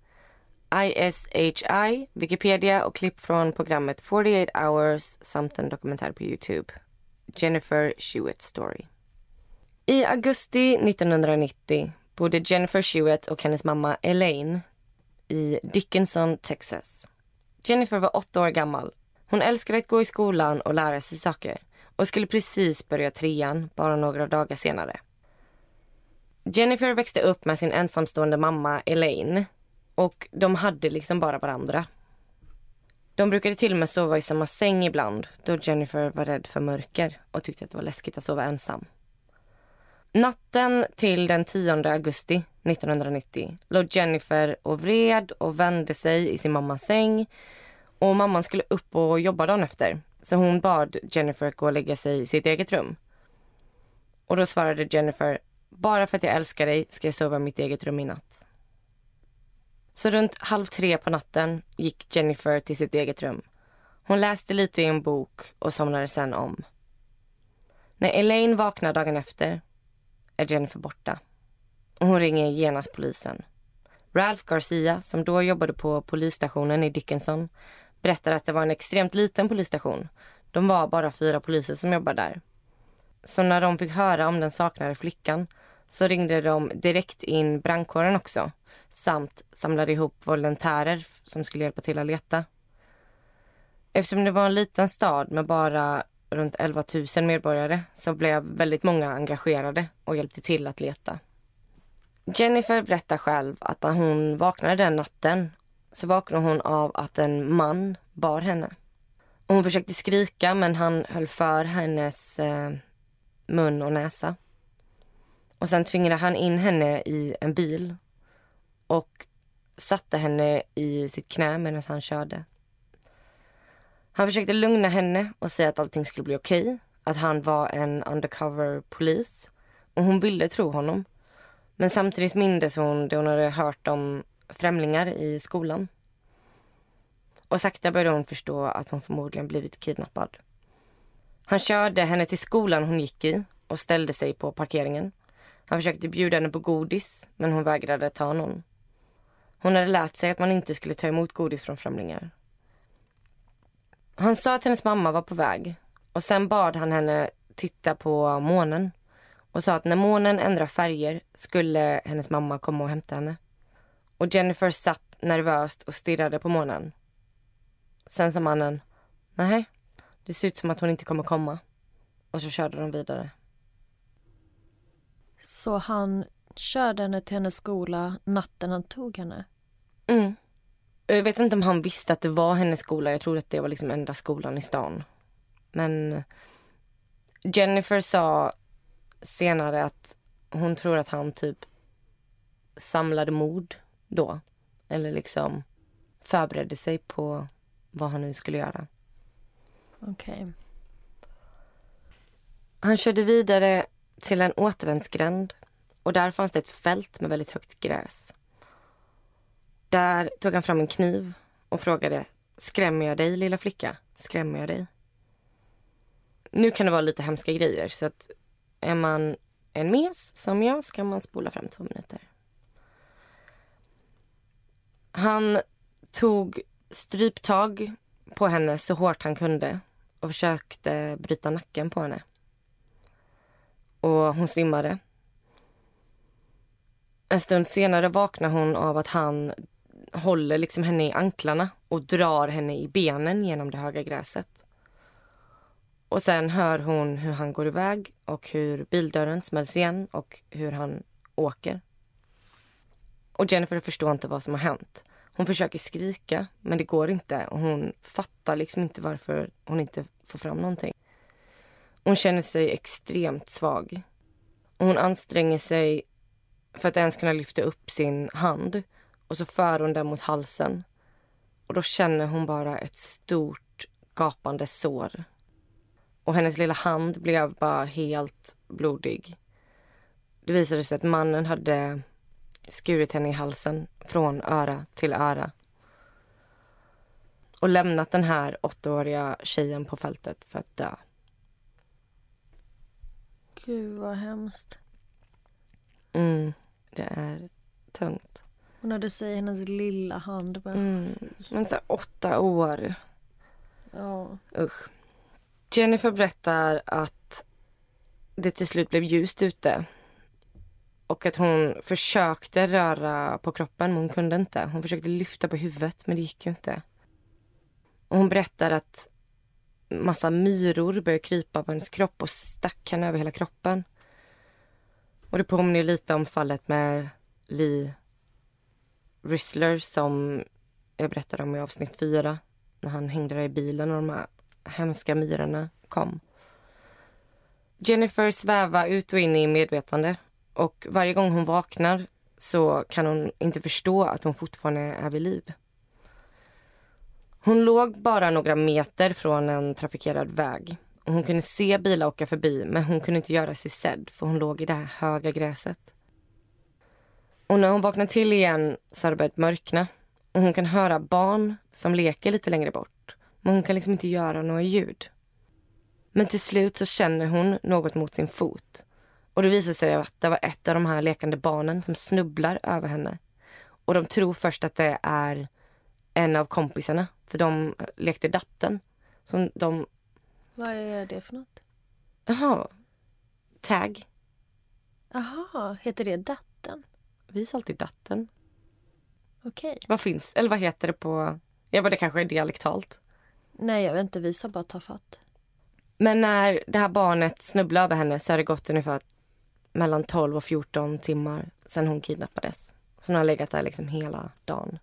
ISHI, Wikipedia och klipp från programmet 48 Hours samt en dokumentär på YouTube. Jennifer Schuett Story. I augusti 1990 bodde Jennifer Schuett och hennes mamma Elaine i Dickinson, Texas. Jennifer var 8 år gammal. Hon älskade att gå i skolan och lära sig saker och skulle precis börja 3:an bara några dagar senare. Jennifer växte upp med sin ensamstående mamma Elaine och de hade liksom bara varandra. De brukade till och med sova i samma säng ibland då Jennifer var rädd för mörker och tyckte att det var läskigt att sova ensam. Natten till den 10 augusti 1990 låg Jennifer och vred och vände sig i sin mammas säng och mamman skulle upp och jobba dagen efter. Så hon bad Jennifer gå och lägga sig i sitt eget rum. Och då svarade Jennifer, bara för att jag älskar dig ska jag sova i mitt eget rum i natt. Så runt 2:30 på natten gick Jennifer till sitt eget rum. Hon läste lite i en bok och somnade sen om. När Elaine vaknar dagen efter är Jennifer borta. Och hon ringer genast polisen. Ralph Garcia, som då jobbade på polisstationen i Dickinson, berättar att det var en extremt liten polisstation. De var bara 4 poliser som jobbade där. Så när de fick höra om den saknade flickan så ringde de direkt in brandkåren också. Samt samlade ihop volontärer som skulle hjälpa till att leta. Eftersom det var en liten stad med bara runt 11 000 medborgare så blev väldigt många engagerade och hjälpte till att leta. Jennifer berättar själv att när hon vaknade den natten så vaknade hon av att en man bar henne. Och hon försökte skrika men han höll för hennes mun och näsa. Och sen tvingade han in henne i en bil och satte henne i sitt knä medan han körde. Han försökte lugna henne och säga att allting skulle bli okej. Att han var en undercover polis. Och hon ville tro honom. Men samtidigt mindes hon det hon hade hört om främlingar i skolan. Och sakta började hon förstå att hon förmodligen blivit kidnappad. Han körde henne till skolan hon gick i och ställde sig på parkeringen. Han försökte bjuda henne på godis men hon vägrade ta någon. Hon hade lärt sig att man inte skulle ta emot godis från främlingar. Han sa att hennes mamma var på väg och sen bad han henne titta på månen och sa att när månen ändrar färger skulle hennes mamma komma och hämta henne. Och Jennifer satt nervöst och stirrade på månen. Sen sa mannen, nej, det ser ut som att hon inte kommer komma. Och så körde de vidare. Så han körde henne till hennes skola natten han tog henne? Mm. Jag vet inte om han visste att det var hennes skola. Jag tror att det var liksom enda skolan i stan. Men Jennifer sa senare att hon tror att han typ samlade mod då. Eller liksom förberedde sig på vad han nu skulle göra. Okej. Han körde vidare till en återvändsgränd och där fanns det ett fält med väldigt högt gräs. Där tog han fram en kniv och frågade: skrämmer jag dig, lilla flicka? Skrämmer jag dig? Nu kan det vara lite hemska grejer, så att är man en mes som jag ska man spola fram 2 minuter. Han tog stryptag på henne så hårt han kunde och försökte bryta nacken på henne. Och hon svimmade. En stund senare vaknar hon av att han håller liksom henne i anklarna och drar henne i benen genom det höga gräset. Och sen hör hon hur han går iväg och hur bildörren smälls igen och hur han åker. Och Jennifer förstår inte vad som har hänt. Hon försöker skrika, men det går inte. Och hon fattar liksom inte varför hon inte får fram någonting. Hon känner sig extremt svag. Och hon anstränger sig för att ens kunna lyfta upp sin hand. Och så för hon den mot halsen. Och då känner hon bara ett stort gapande sår. Och hennes lilla hand blev bara helt blodig. Det visade sig att mannen hade skurit henne i halsen från öra till öra. Och lämnat den här 8-åriga tjejen på fältet för att dö. Gud vad hemskt. Det är tungt. Och när du säger hennes lilla hand. Bara... Men så 8 år. Ja. Usch. Jennifer berättar att det till slut blev ljust ute. Och att hon försökte röra på kroppen, men hon kunde inte. Hon försökte lyfta på huvudet, men det gick ju inte. Och hon berättar att massa myror började krypa på hennes kropp och stack henne över hela kroppen. Och det påminner lite om fallet med Lee Rissler som jag berättade om i avsnitt 4. När han hängde där i bilen och de här hemska myrorna kom. Jennifer svävar ut och in i medvetande. Och varje gång hon vaknar så kan hon inte förstå att hon fortfarande är vid liv. Hon låg bara några meter från en trafikerad väg. Och hon kunde se bilar åka förbi, men hon kunde inte göra sig sedd för hon låg i det här höga gräset. Och när hon vaknar till igen så har det börjat mörkna. Och hon kan höra barn som leker lite längre bort. Men hon kan liksom inte göra några ljud. Men till slut så känner hon något mot sin fot. Och det visar sig att det var ett av de här lekande barnen som snubblar över henne. Och de tror först att det är en av kompisarna. För de lekte datten. Som de... Vad är det för något? Jaha. Tag. Jaha, heter det datten? Vis alltid datten. Okej. Vad finns, eller vad heter det på... Ja, men det kanske är dialektalt. Nej, jag vet inte. Vi sa bara ta fatt. Men när det här barnet snubblar över henne så har det gått ungefär mellan 12 och 14 timmar sedan hon kidnappades. Så hon har legat där liksom hela dagen.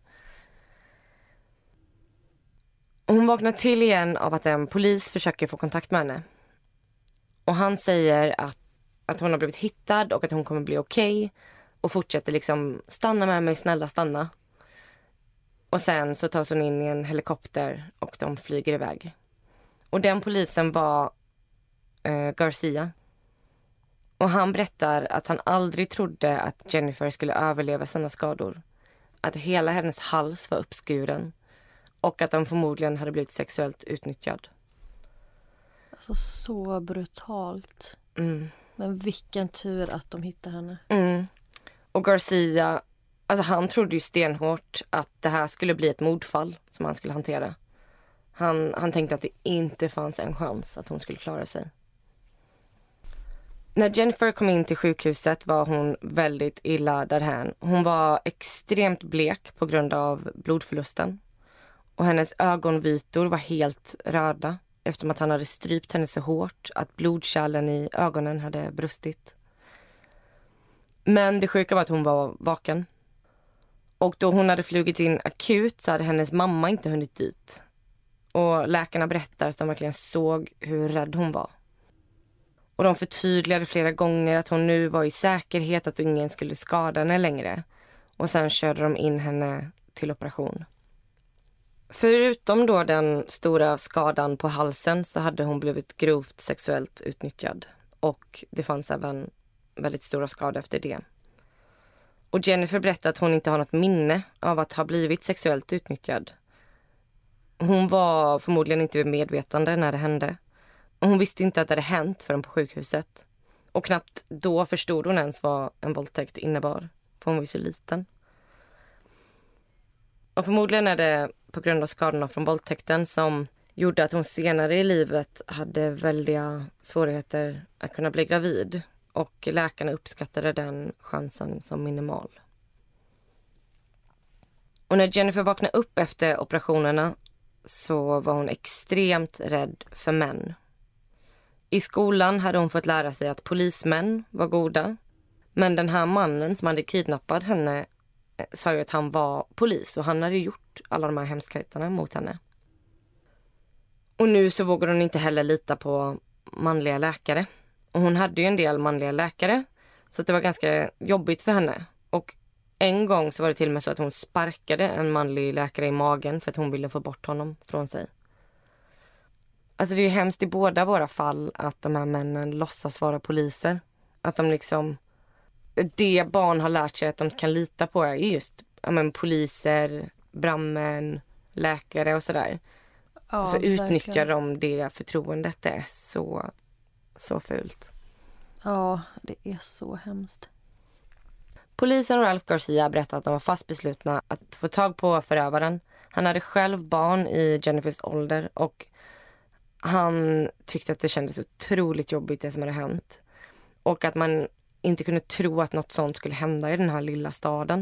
Och hon vaknar till igen av att en polis försöker få kontakt med henne. Och han säger att hon har blivit hittad och att hon kommer bli okej. Och fortsätter liksom, stanna med mig, snälla stanna. Och sen så tas hon in i en helikopter och de flyger iväg. Och den polisen var Garcia. Och han berättar att han aldrig trodde att Jennifer skulle överleva sina skador. Att hela hennes hals var uppskuren. Och att de förmodligen hade blivit sexuellt utnyttjad. Alltså så brutalt. Men vilken tur att de hittade henne. Och Garcia, alltså han trodde ju stenhårt att det här skulle bli ett mordfall som han skulle hantera. Han tänkte att det inte fanns en chans att hon skulle klara sig. När Jennifer kom in till sjukhuset var hon väldigt illa därhän. Hon var extremt blek på grund av blodförlusten. Och hennes ögonvitor var helt röda eftersom att han hade strypt henne så hårt att blodkärlen i ögonen hade brustit. Men det sjuka var att hon var vaken. Och då hon hade flugit in akut så hade hennes mamma inte hunnit dit. Och läkarna berättar att de verkligen såg hur rädd hon var. Och de förtydligade flera gånger att hon nu var i säkerhet, att ingen skulle skada henne längre. Och sen körde de in henne till operation. Förutom då den stora skadan på halsen så hade hon blivit grovt sexuellt utnyttjad. och det fanns även väldigt stora skador efter det. Och Jennifer berättade att hon inte har något minne av att ha blivit sexuellt utnyttjad. Hon var förmodligen inte medvetande när det hände. Och hon visste inte att det hade hänt förrän på sjukhuset. Och knappt då förstod hon ens vad en våldtäkt innebar. För hon var ju så liten. Och förmodligen är det på grund av skadorna från våldtäkten som gjorde att hon senare i livet hade väldiga svårigheter att kunna bli gravid. Och läkarna uppskattade den chansen som minimal. Och när Jennifer vaknade upp efter operationerna så var hon extremt rädd för män. I skolan hade hon fått lära sig att polismän var goda. Men den här mannen som hade kidnappat henne sa ju att han var polis och han hade gjort alla de här hemskheterna mot henne. Och nu så vågar hon inte heller lita på manliga läkare. Och hon hade ju en del manliga läkare så att det var ganska jobbigt för henne. Och en gång så var det till och med så att hon sparkade en manlig läkare i magen för att hon ville få bort honom från sig. Alltså det är ju hemskt i båda våra fall att de här männen låtsas vara poliser. Att de liksom, det barn har lärt sig att de kan lita på är just poliser, brandmän, läkare och sådär. Ja, och så utnyttjar de det förtroendet. Det är så fult. Ja, det är så hemskt. Polisen och Ralph Garcia berättade att de var fast beslutna att få tag på förövaren. Han hade själv barn i Jennifers ålder och han tyckte att det kändes otroligt jobbigt det som hade hänt. Och att man inte kunde tro att något sånt skulle hända i den här lilla staden.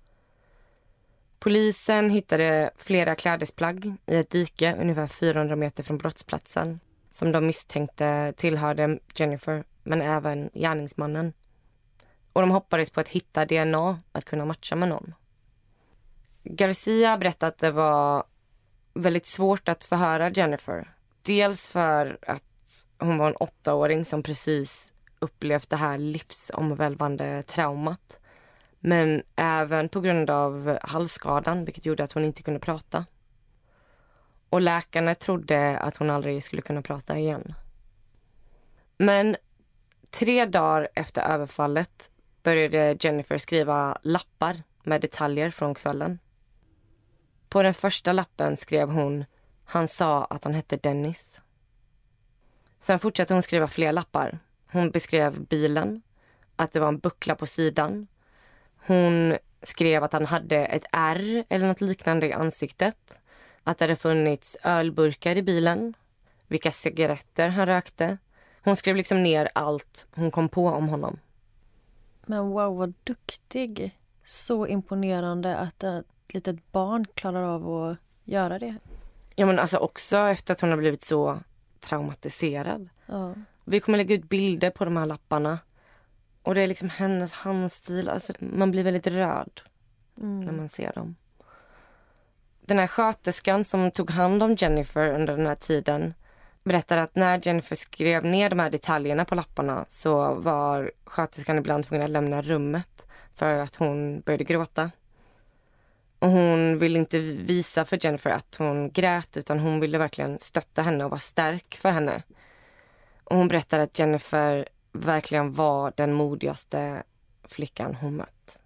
Polisen hittade flera klädesplagg i ett dike ungefär 400 meter från brottsplatsen som de misstänkte tillhörde Jennifer men även gärningsmannen. Och de hoppades på att hitta DNA att kunna matcha med någon. Garcia berättade att det var väldigt svårt att förhöra Jennifer. Dels för att hon var en 8-åring som precis upplevt det här livsomvälvande traumat. Men även på grund av halsskadan, vilket gjorde att hon inte kunde prata. Och läkarna trodde att hon aldrig skulle kunna prata igen. Men 3 dagar efter överfallet började Jennifer skriva lappar med detaljer från kvällen. På den första lappen skrev hon: han sa att han hette Dennis. Sen fortsatte hon skriva fler lappar. Hon beskrev bilen, att det var en buckla på sidan. Hon skrev att han hade ett ärr eller något liknande i ansiktet. Att det hade funnits ölburkar i bilen. Vilka cigaretter han rökte. Hon skrev liksom ner allt hon kom på om honom. Men wow, vad duktig. Så imponerande att ett litet barn klarar av att göra det. Ja, men alltså också efter att hon har blivit så traumatiserad. Ja. Vi kommer lägga ut bilder på de här lapparna. Och det är liksom hennes handstil. Alltså man blir väldigt röd när man ser dem. Den här sköterskan som tog hand om Jennifer under den här tiden berättade att när Jennifer skrev ner de här detaljerna på lapparna så var sköterskan ibland tvungen att lämna rummet för att hon började gråta. Och hon ville inte visa för Jennifer att hon grät utan hon ville verkligen stötta henne och vara stark för henne. Och hon berättade att Jennifer verkligen var den modigaste flickan hon mött.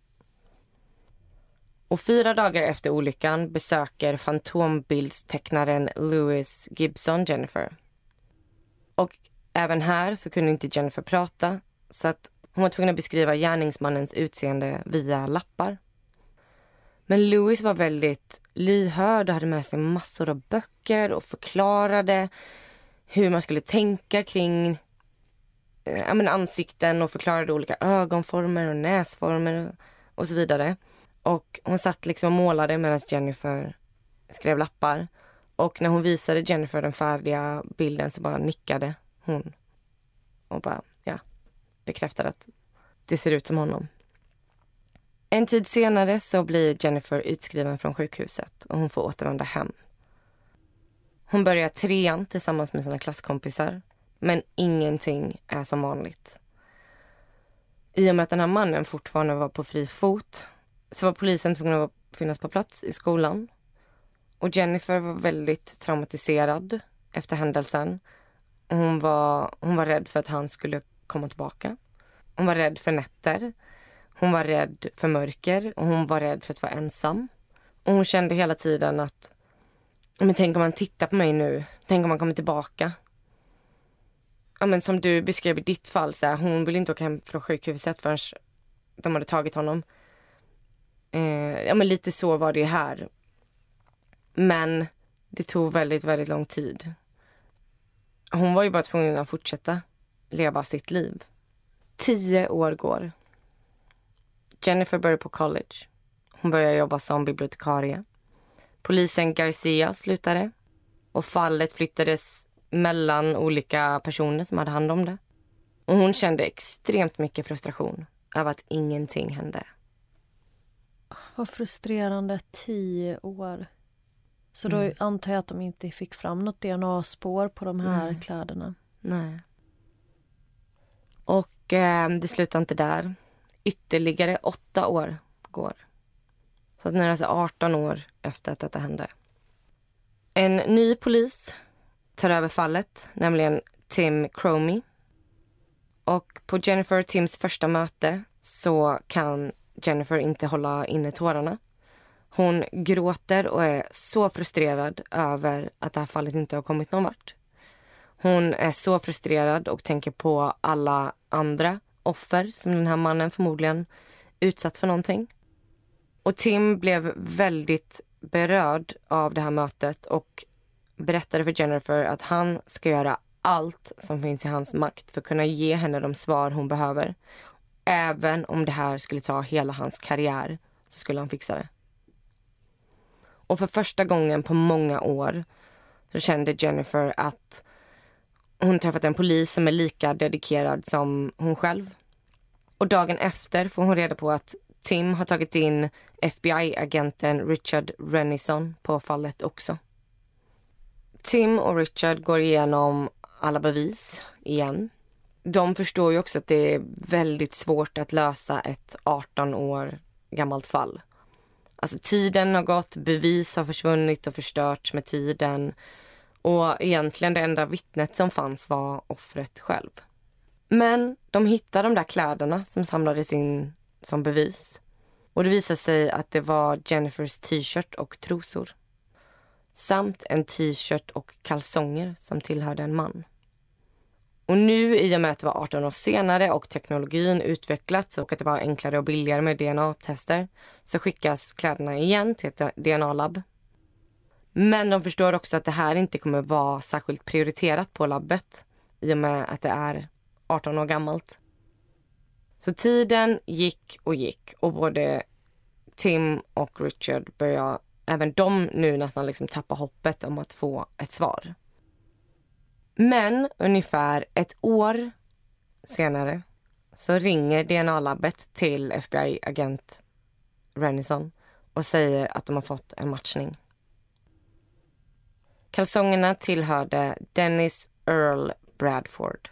Och 4 dagar efter olyckan besöker fantombildstecknaren Louis Gibson Jennifer. Och även här så kunde inte Jennifer prata så att hon var tvungen att beskriva gärningsmannens utseende via lappar. Men Louis var väldigt lyhörd och hade med sig massor av böcker och förklarade hur man skulle tänka kring ansikten och förklarade olika ögonformer och näsformer och så vidare. Och hon satt liksom och målade medan Jennifer skrev lappar. Och när hon visade Jennifer den färdiga bilden så bara nickade hon. Och bara, bekräftade att det ser ut som honom. En tid senare så blir Jennifer utskriven från sjukhuset och hon får återvända hem. Hon börjar 3:an tillsammans med sina klasskompisar. Men ingenting är som vanligt. I och med att den här mannen fortfarande var på fri fot så var polisen tvungen att finnas på plats i skolan. Och Jennifer var väldigt traumatiserad efter händelsen. Hon var rädd för att han skulle komma tillbaka. Hon var rädd för nätter. Hon var rädd för mörker. Och hon var rädd för att vara ensam. Och hon kände hela tiden att men tänk om han tittar på mig nu. Tänk om han kommer tillbaka. Ja, men som du beskrev i ditt fall. Så här, hon ville inte åka hem från sjukhuset förrän de hade tagit honom. Ja, men lite så var det här. Men det tog väldigt, väldigt lång tid. Hon var ju bara tvungen att fortsätta leva sitt liv. 10 år går. Jennifer börjar på college. Hon börjar jobba som bibliotekarie. Polisen Garcia slutade. Och fallet flyttades mellan olika personer som hade hand om det. Och hon kände extremt mycket frustration över att ingenting hände. Vad frustrerande, 10 år. Så då antar jag att de inte fick fram något DNA-spår på de här kläderna. Nej. Och det slutar inte där. Ytterligare 8 år går. Så att nu är det alltså 18 år efter att detta hände. En ny polis tar över fallet, nämligen Tim Cromie. Och på Jennifer och Tims första möte så kan Jennifer inte hålla inne tårarna. Hon gråter och är så frustrerad över att det här fallet inte har kommit någon vart. Hon är så frustrerad och tänker på alla andra offer som den här mannen förmodligen utsatt för någonting. Och Tim blev väldigt berörd av det här mötet och berättade för Jennifer att han ska göra allt som finns i hans makt för att kunna ge henne de svar hon behöver. Även om det här skulle ta hela hans karriär så skulle han fixa det. Och för första gången på många år så kände Jennifer att hon träffat en polis som är lika dedikerad som hon själv. Och dagen efter får hon reda på att Tim har tagit in FBI-agenten Richard Renison på fallet också. Tim och Richard går igenom alla bevis igen. De förstår ju också att det är väldigt svårt att lösa ett 18 år gammalt fall. Alltså tiden har gått, bevis har försvunnit och förstörts med tiden. Och egentligen det enda vittnet som fanns var offret själv. Men de hittar de där kläderna som samlades in som bevis. Och det visar sig att det var Jennifers t-shirt och trosor. Samt en t-shirt och kalsonger som tillhörde en man. Och nu i och med att det var 18 år senare och teknologin utvecklats och att det var enklare och billigare med DNA-tester så skickas kläderna igen till ett DNA-labb. Men de förstår också att det här inte kommer vara särskilt prioriterat på labbet i och med att det är 18 år gammalt. Så tiden gick och både Tim och Richard börjar även de nu nästan liksom tappa hoppet om att få ett svar. Men ungefär 1 år senare så ringer DNA-labbet till FBI-agent Renison och säger att de har fått en matchning. Kalsongerna tillhörde Dennis Earl Bradford.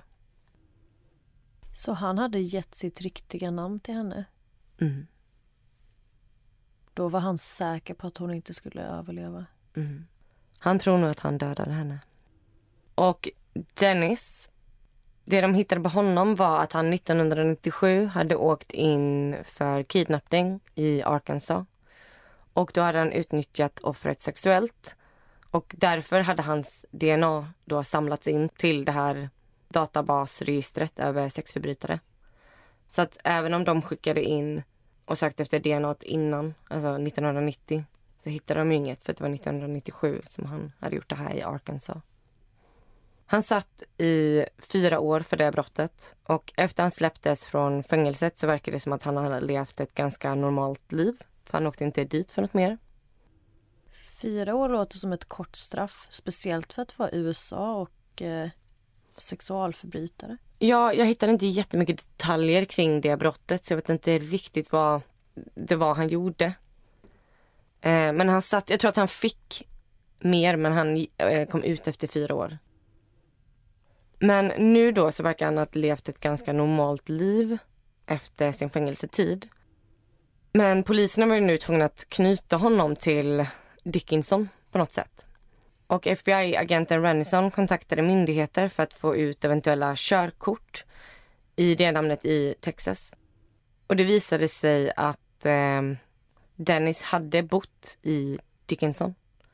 Så han hade gett sitt riktiga namn till henne? Mm. Då var han säker på att hon inte skulle överleva. Mm. Han tror nog att han dödade henne. Och Dennis, det de hittade på honom var att han 1997 hade åkt in för kidnappning i Arkansas. Och då hade han utnyttjat offret sexuellt. Och därför hade hans DNA då samlats in till det här databasregistret över sexförbrytare. Så att även om de skickade in och sökte efter DNA innan, alltså 1990, så hittade de ju inget för att det var 1997 som han hade gjort det här i Arkansas. Han satt i 4 år för det brottet och efter han släpptes från fängelset så verkar det som att han hade levt ett ganska normalt liv. För han åkte inte dit för något mer. 4 år låter som ett kort straff, speciellt för att vara USA och sexualförbrytare. Ja, jag hittade inte jättemycket detaljer kring det brottet så jag vet inte riktigt vad det var han gjorde. Men han satt, jag tror att han fick mer men han kom ut efter 4 år. Men nu då så verkar han ha levt ett ganska normalt liv efter sin fängelsetid. Men poliserna var ju nu tvungna att knyta honom till Dickinson på något sätt. Och FBI-agenten Renison kontaktade myndigheter för att få ut eventuella körkort i det namnet i Texas. Och det visade sig att Dennis hade bott i Dickinson.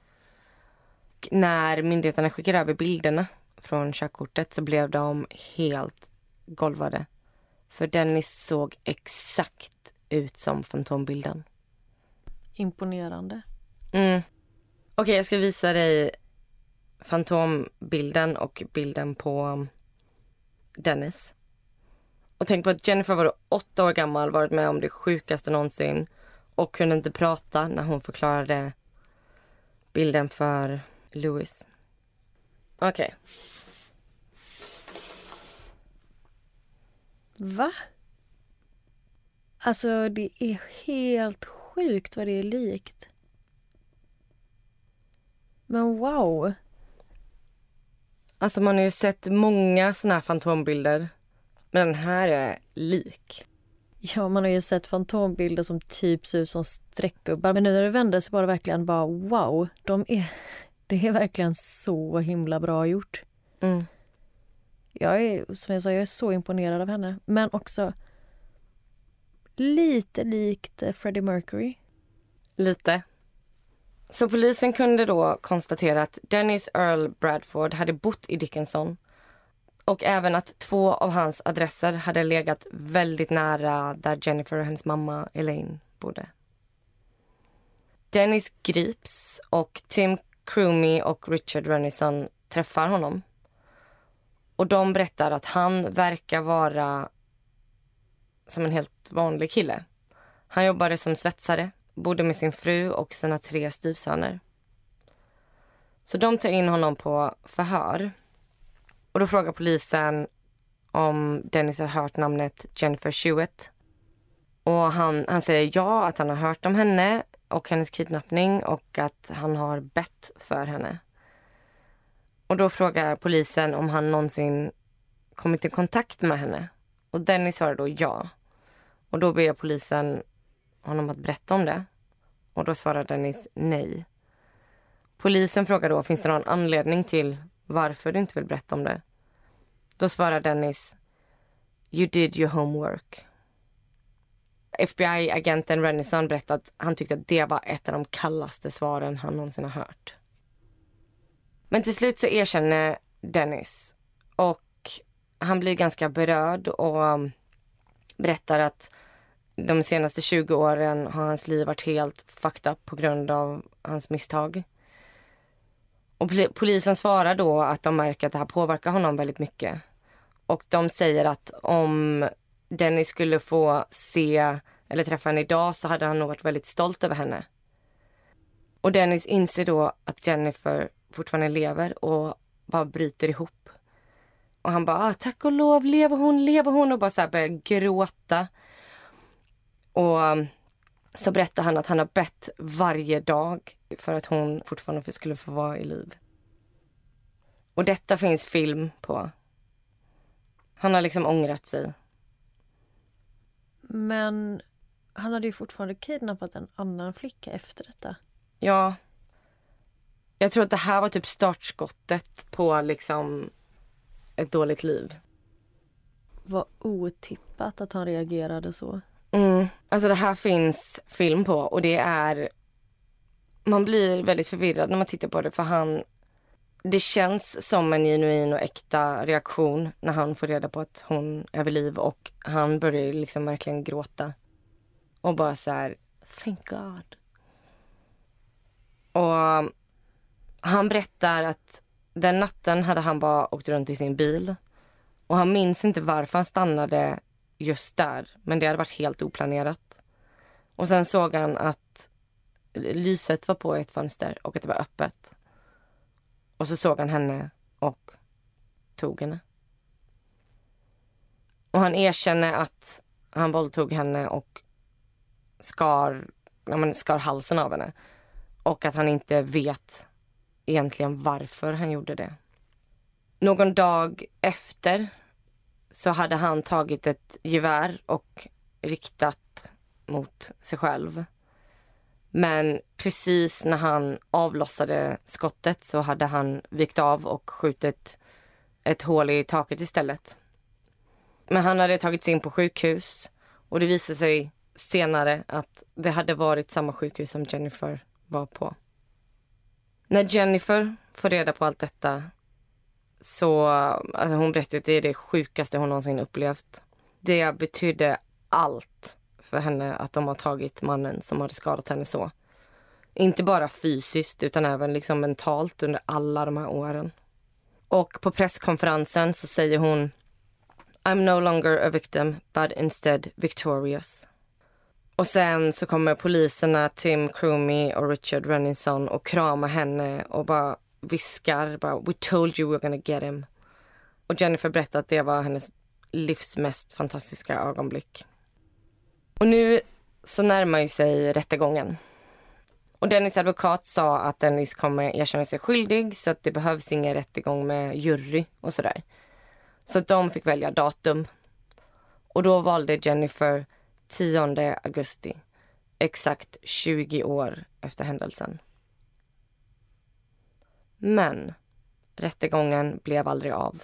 När myndigheterna skickade över bilderna från körkortet så blev de helt golvade. För Dennis såg exakt ut som fantombilden. Imponerande. Okej, jag ska visa dig fantombilden och bilden på Dennis. Och tänk på att Jennifer var 8 år gammal, varit med om det sjukaste någonsin och kunde inte prata när hon förklarade bilden för Louis. Okej. Va? Alltså det är helt sjukt vad det är likt. Men wow. Alltså man har ju sett många såna här fantombilder. Men den här är lik. Ja, man har ju sett fantombilder som typ ser ut som streckgubbar. Men nu när det vänder så var det verkligen bara wow. Det är verkligen så himla bra gjort. Jag är så imponerad av henne. Men också lite likt Freddie Mercury. Lite. Så polisen kunde då konstatera att Dennis Earl Bradford hade bott i Dickinson. Och även att 2 av hans adresser hade legat väldigt nära där Jennifer och hennes mamma Elaine bodde. Dennis grips och Tim Crumey och Richard Renison träffar honom. Och de berättar att han verkar vara som en helt vanlig kille. Han jobbade som svetsare, bodde med sin fru och sina 3 styvsöner. Så de tar in honom på förhör. Och då frågar polisen om Dennis har hört namnet Jennifer Schuett. Och han säger ja, att han har hört om henne och hennes kidnappning och att han har bett för henne. Och då frågar polisen om han någonsin kommit i kontakt med henne. Och Dennis svarar då ja. Och då ber polisen honom att berätta om det. Och då svarar Dennis nej. Polisen frågar då, finns det någon anledning till varför du inte vill berätta om det? Då svarar Dennis, you did your homework. FBI-agenten Renison berättade att han tyckte att det var ett av de kallaste svaren han någonsin har hört. Men till slut så erkänner Dennis. Och han blir ganska berörd och berättar att de senaste 20 åren har hans liv varit helt fucked up på grund av hans misstag. Och polisen svarar då att de märker att det här påverkar honom väldigt mycket. Och de säger att om Dennis skulle få se eller träffa henne idag så hade han nog varit väldigt stolt över henne. Och Dennis inser då att Jennifer fortfarande lever och bara bryter ihop. Och han bara, tack och lov, lever hon? Och bara så här börjar gråta. Och så berättar han att han har bett varje dag för att hon fortfarande skulle få vara i liv. Och detta finns film på. Han har liksom ångrat sig. Men han hade ju fortfarande kidnappat en annan flicka efter detta. Ja. Jag tror att det här var typ startskottet på liksom ett dåligt liv. Vad otippat att han reagerade så. Alltså det här finns film på och det är... Man blir väldigt förvirrad när man tittar på det för det känns som en genuin och äkta reaktion när han får reda på att hon är vid liv och han börjar liksom verkligen gråta. Och bara så här, thank God. Och han berättar att den natten hade han bara åkt runt i sin bil. Och han minns inte varför han stannade just där. Men det hade varit helt oplanerat. Och sen såg han att lyset var på ett fönster och att det var öppet. Och så såg han henne och tog henne. Och han erkänner att han våldtog henne och skar halsen av henne. Och att han inte vet egentligen varför han gjorde det. Någon dag efter så hade han tagit ett gevär och riktat mot sig själv. Men precis när han avlossade skottet så hade han vikt av och skjutit ett hål i taket istället. Men han hade tagits in på sjukhus och det visade sig senare att det hade varit samma sjukhus som Jennifer var på. När Jennifer får reda på allt detta så hon berättade att det är det sjukaste hon någonsin upplevt. Det betydde allt för henne att de har tagit mannen som hade skadat henne så. Inte bara fysiskt utan även liksom mentalt under alla de här åren. Och på presskonferensen så säger hon: I'm no longer a victim but instead victorious. Och sen så kommer poliserna Tim Crumey och Richard Renison och kramar henne och bara viskar bara, we told you we're gonna get him. Och Jennifer berättade att det var hennes livs mest fantastiska ögonblick. Och nu så närmar ju sig rättegången. Och Dennis advokat sa att Dennis kommer erkänna sig skyldig så att det behövs ingen rättegång med jury och sådär. Så att de fick välja datum. Och då valde Jennifer 10 augusti, exakt 20 år efter händelsen. Men rättegången blev aldrig av.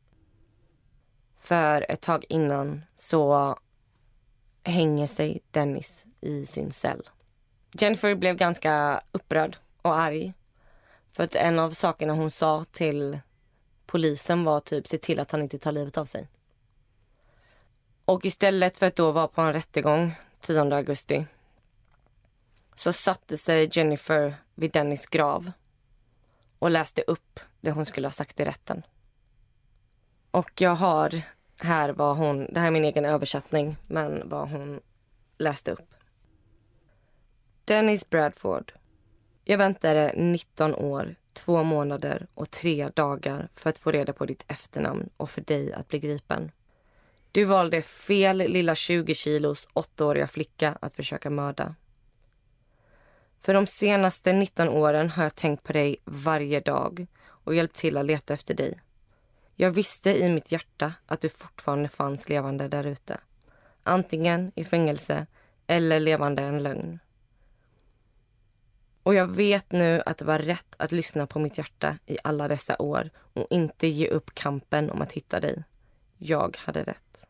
För ett tag innan så hänger sig Dennis i sin cell. Jennifer blev ganska upprörd och arg. För att en av sakerna hon sa till polisen var typ se till att han inte tar livet av sig. Och istället för att då vara på en rättegång 10 augusti så satte sig Jennifer vid Dennis grav och läste upp det hon skulle ha sagt i rätten. Och jag har här det här är min egen översättning, men vad hon läste upp. Dennis Bradford. Jag väntade 19 år, 2 månader och 3 dagar för att få reda på ditt efternamn och för dig att bli gripen. Du valde fel lilla 20 kilos 8-åriga flicka att försöka mörda. För de senaste 19 åren har jag tänkt på dig varje dag och hjälpt till att leta efter dig. Jag visste i mitt hjärta att du fortfarande fanns levande där ute. Antingen i fängelse eller levande en lögn. Och jag vet nu att det var rätt att lyssna på mitt hjärta i alla dessa år och inte ge upp kampen om att hitta dig. Jag hade rätt.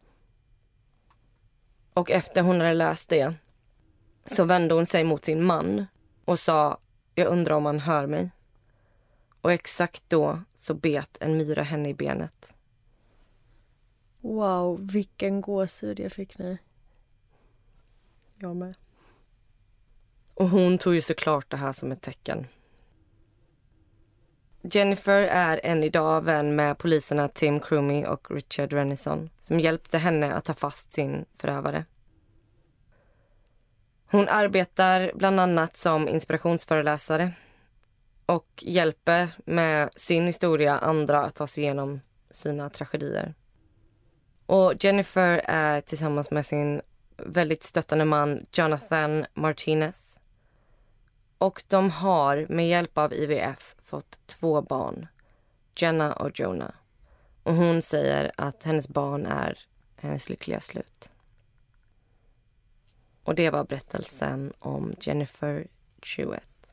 Och efter hon hade läst det så vände hon sig mot sin man och sa, jag undrar om han hör mig. Och exakt då så bet en myra henne i benet. Wow, vilken gåshud jag fick nu. Jag med. Och hon tog ju såklart det här som ett tecken. Jennifer är än idag vän med poliserna Tim Crumey och Richard Renison som hjälpte henne att ta fast sin förövare. Hon arbetar bland annat som inspirationsföreläsare och hjälper med sin historia andra att ta sig igenom sina tragedier. Och Jennifer är tillsammans med sin väldigt stöttande man Jonathan Martinez. Och de har med hjälp av IVF fått 2 barn, Jenna och Jonah. Och hon säger att hennes barn är hennes lyckliga slut. Och det var berättelsen om Jennifer Jewett.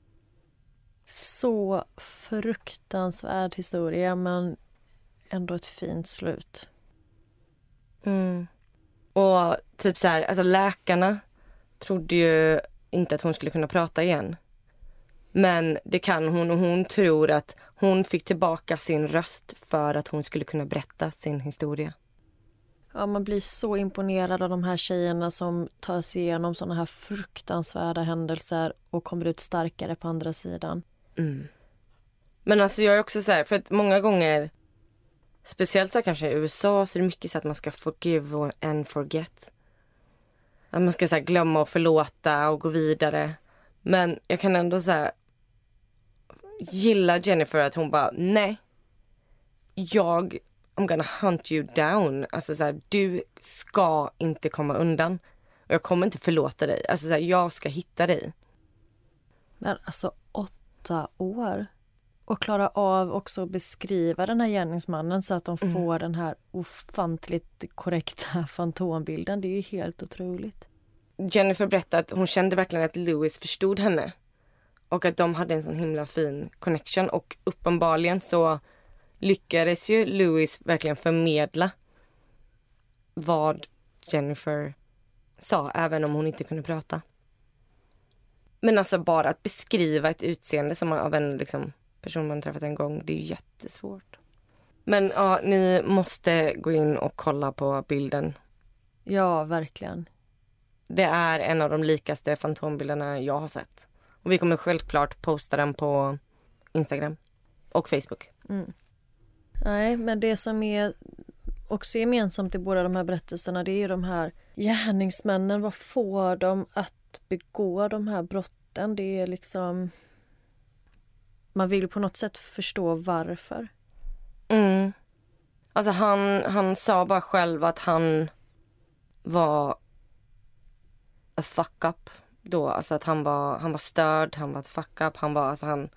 Så fruktansvärd historia, men ändå ett fint slut. Mm. Och typ så här, alltså läkarna trodde ju inte att hon skulle kunna prata igen. Men det kan hon, och hon tror att hon fick tillbaka sin röst för att hon skulle kunna berätta sin historia. Ja, man blir så imponerad av de här tjejerna som tar sig igenom såna här fruktansvärda händelser och kommer ut starkare på andra sidan. Mm. Men alltså jag är också så här, för att många gånger, speciellt så här, kanske i USA, så är det mycket så att man ska forgive and forget. Att man ska så här, glömma och förlåta och gå vidare. Men jag kan ändå så här, gilla Jennifer att hon bara, nej, I'm gonna hunt you down. Alltså så här, du ska inte komma undan. Och jag kommer inte förlåta dig. Alltså så här, jag ska hitta dig. Men alltså 8 år. Och klara av också att beskriva den här gärningsmannen så att de får den här ofantligt korrekta fantombilden. Det är ju helt otroligt. Jennifer berättade att hon kände verkligen att Louis förstod henne. Och att de hade en sån himla fin connection. Och uppenbarligen så lyckades ju Louis verkligen förmedla vad Jennifer sa, även om hon inte kunde prata. Men alltså bara att beskriva ett utseende som av en liksom, person man träffat en gång, det är ju jättesvårt. Men ja, ni måste gå in och kolla på bilden. Ja, verkligen. Det är en av de likaste fantombilderna jag har sett. Och vi kommer självklart posta den på Instagram och Facebook. Mm. Nej, men det som är också gemensamt i båda de här berättelserna, det är ju de här gärningsmännen. Vad får de att begå de här brotten? Det är liksom... Man vill på något sätt förstå varför. Mm. Alltså han sa bara själv att han var a fuck up då. Alltså att han var störd, han var ett fuck up. Han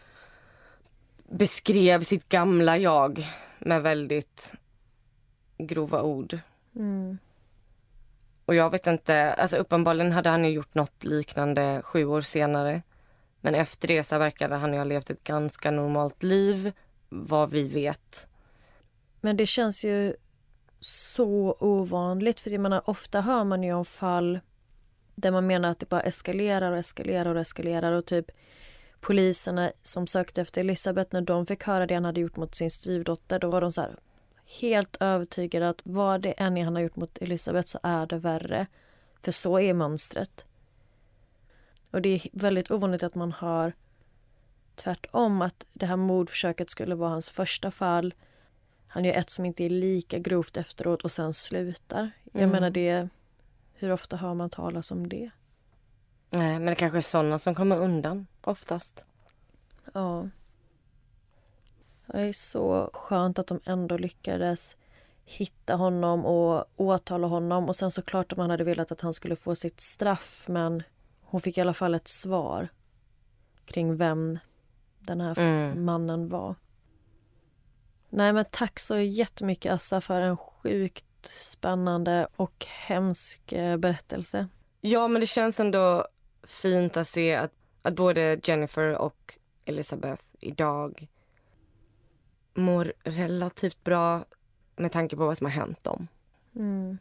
beskrev sitt gamla jag med väldigt grova ord. Mm. Och jag vet inte, alltså uppenbarligen hade han ju gjort något liknande 7 år senare. Men efter det så verkade han ju ha levt ett ganska normalt liv, vad vi vet. Men det känns ju så ovanligt, för jag menar, ofta hör man ju om fall där man menar att det bara eskalerar och typ poliserna som sökte efter Elizabeth, när de fick höra det han hade gjort mot sin styvdotter, då var de så här helt övertygade att vad det än är han har gjort mot Elizabeth så är det värre. För så är mönstret. Och det är väldigt ovanligt att man hör tvärtom, att det här mordförsöket skulle vara hans första fall. Han gör ett som inte är lika grovt efteråt och sen slutar. Jag menar det, hur ofta hör man talas om det? Nej, men det kanske är sådana som kommer undan oftast. Ja. Det är så skönt att de ändå lyckades hitta honom och åtala honom. Och sen såklart att man hade velat att han skulle få sitt straff, men hon fick i alla fall ett svar kring vem den här mannen var. Nej, men tack så jättemycket, Assa, för en sjukt spännande och hemsk berättelse. Ja, men det känns ändå fint att se att både Jennifer och Elizabeth idag mår relativt bra med tanke på vad som har hänt dem. Mm.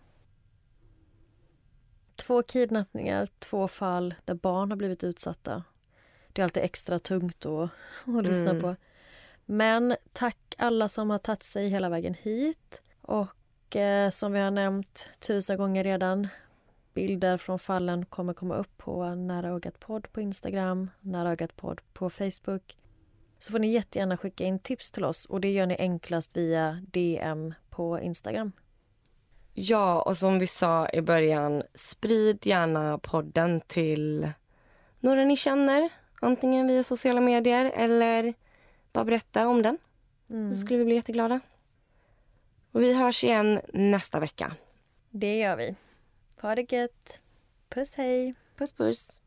2 kidnappningar, 2 fall där barn har blivit utsatta. Det är alltid extra tungt att lyssna på. Men tack alla som har tagit sig hela vägen hit. Och som vi har nämnt 1000 gånger redan, bilder från fallen kommer komma upp på Nära ögat podd på Instagram, Nära ögat podd på Facebook. Så får ni jättegärna skicka in tips till oss, och det gör ni enklast via DM på Instagram. Ja, och som vi sa i början, sprid gärna podden till några ni känner, antingen via sociala medier eller bara berätta om den. Så skulle vi bli jätteglada. Och vi hörs igen nästa vecka. Det gör vi. Ha det gött. Puss, hej. Puss, puss.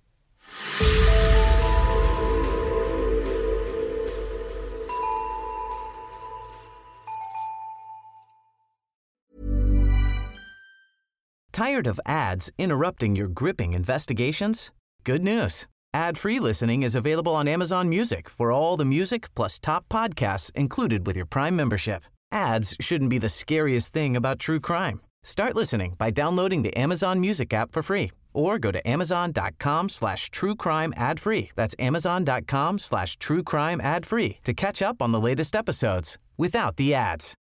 Tired of ads interrupting your gripping investigations? Good news. Ad-free listening is available on Amazon Music for all the music plus top podcasts included with your Prime membership. Ads shouldn't be the scariest thing about true crime. Start listening by downloading the Amazon Music app for free or go to amazon.com/truecrime ad-free. That's amazon.com/truecrime ad-free to catch up on the latest episodes without the ads.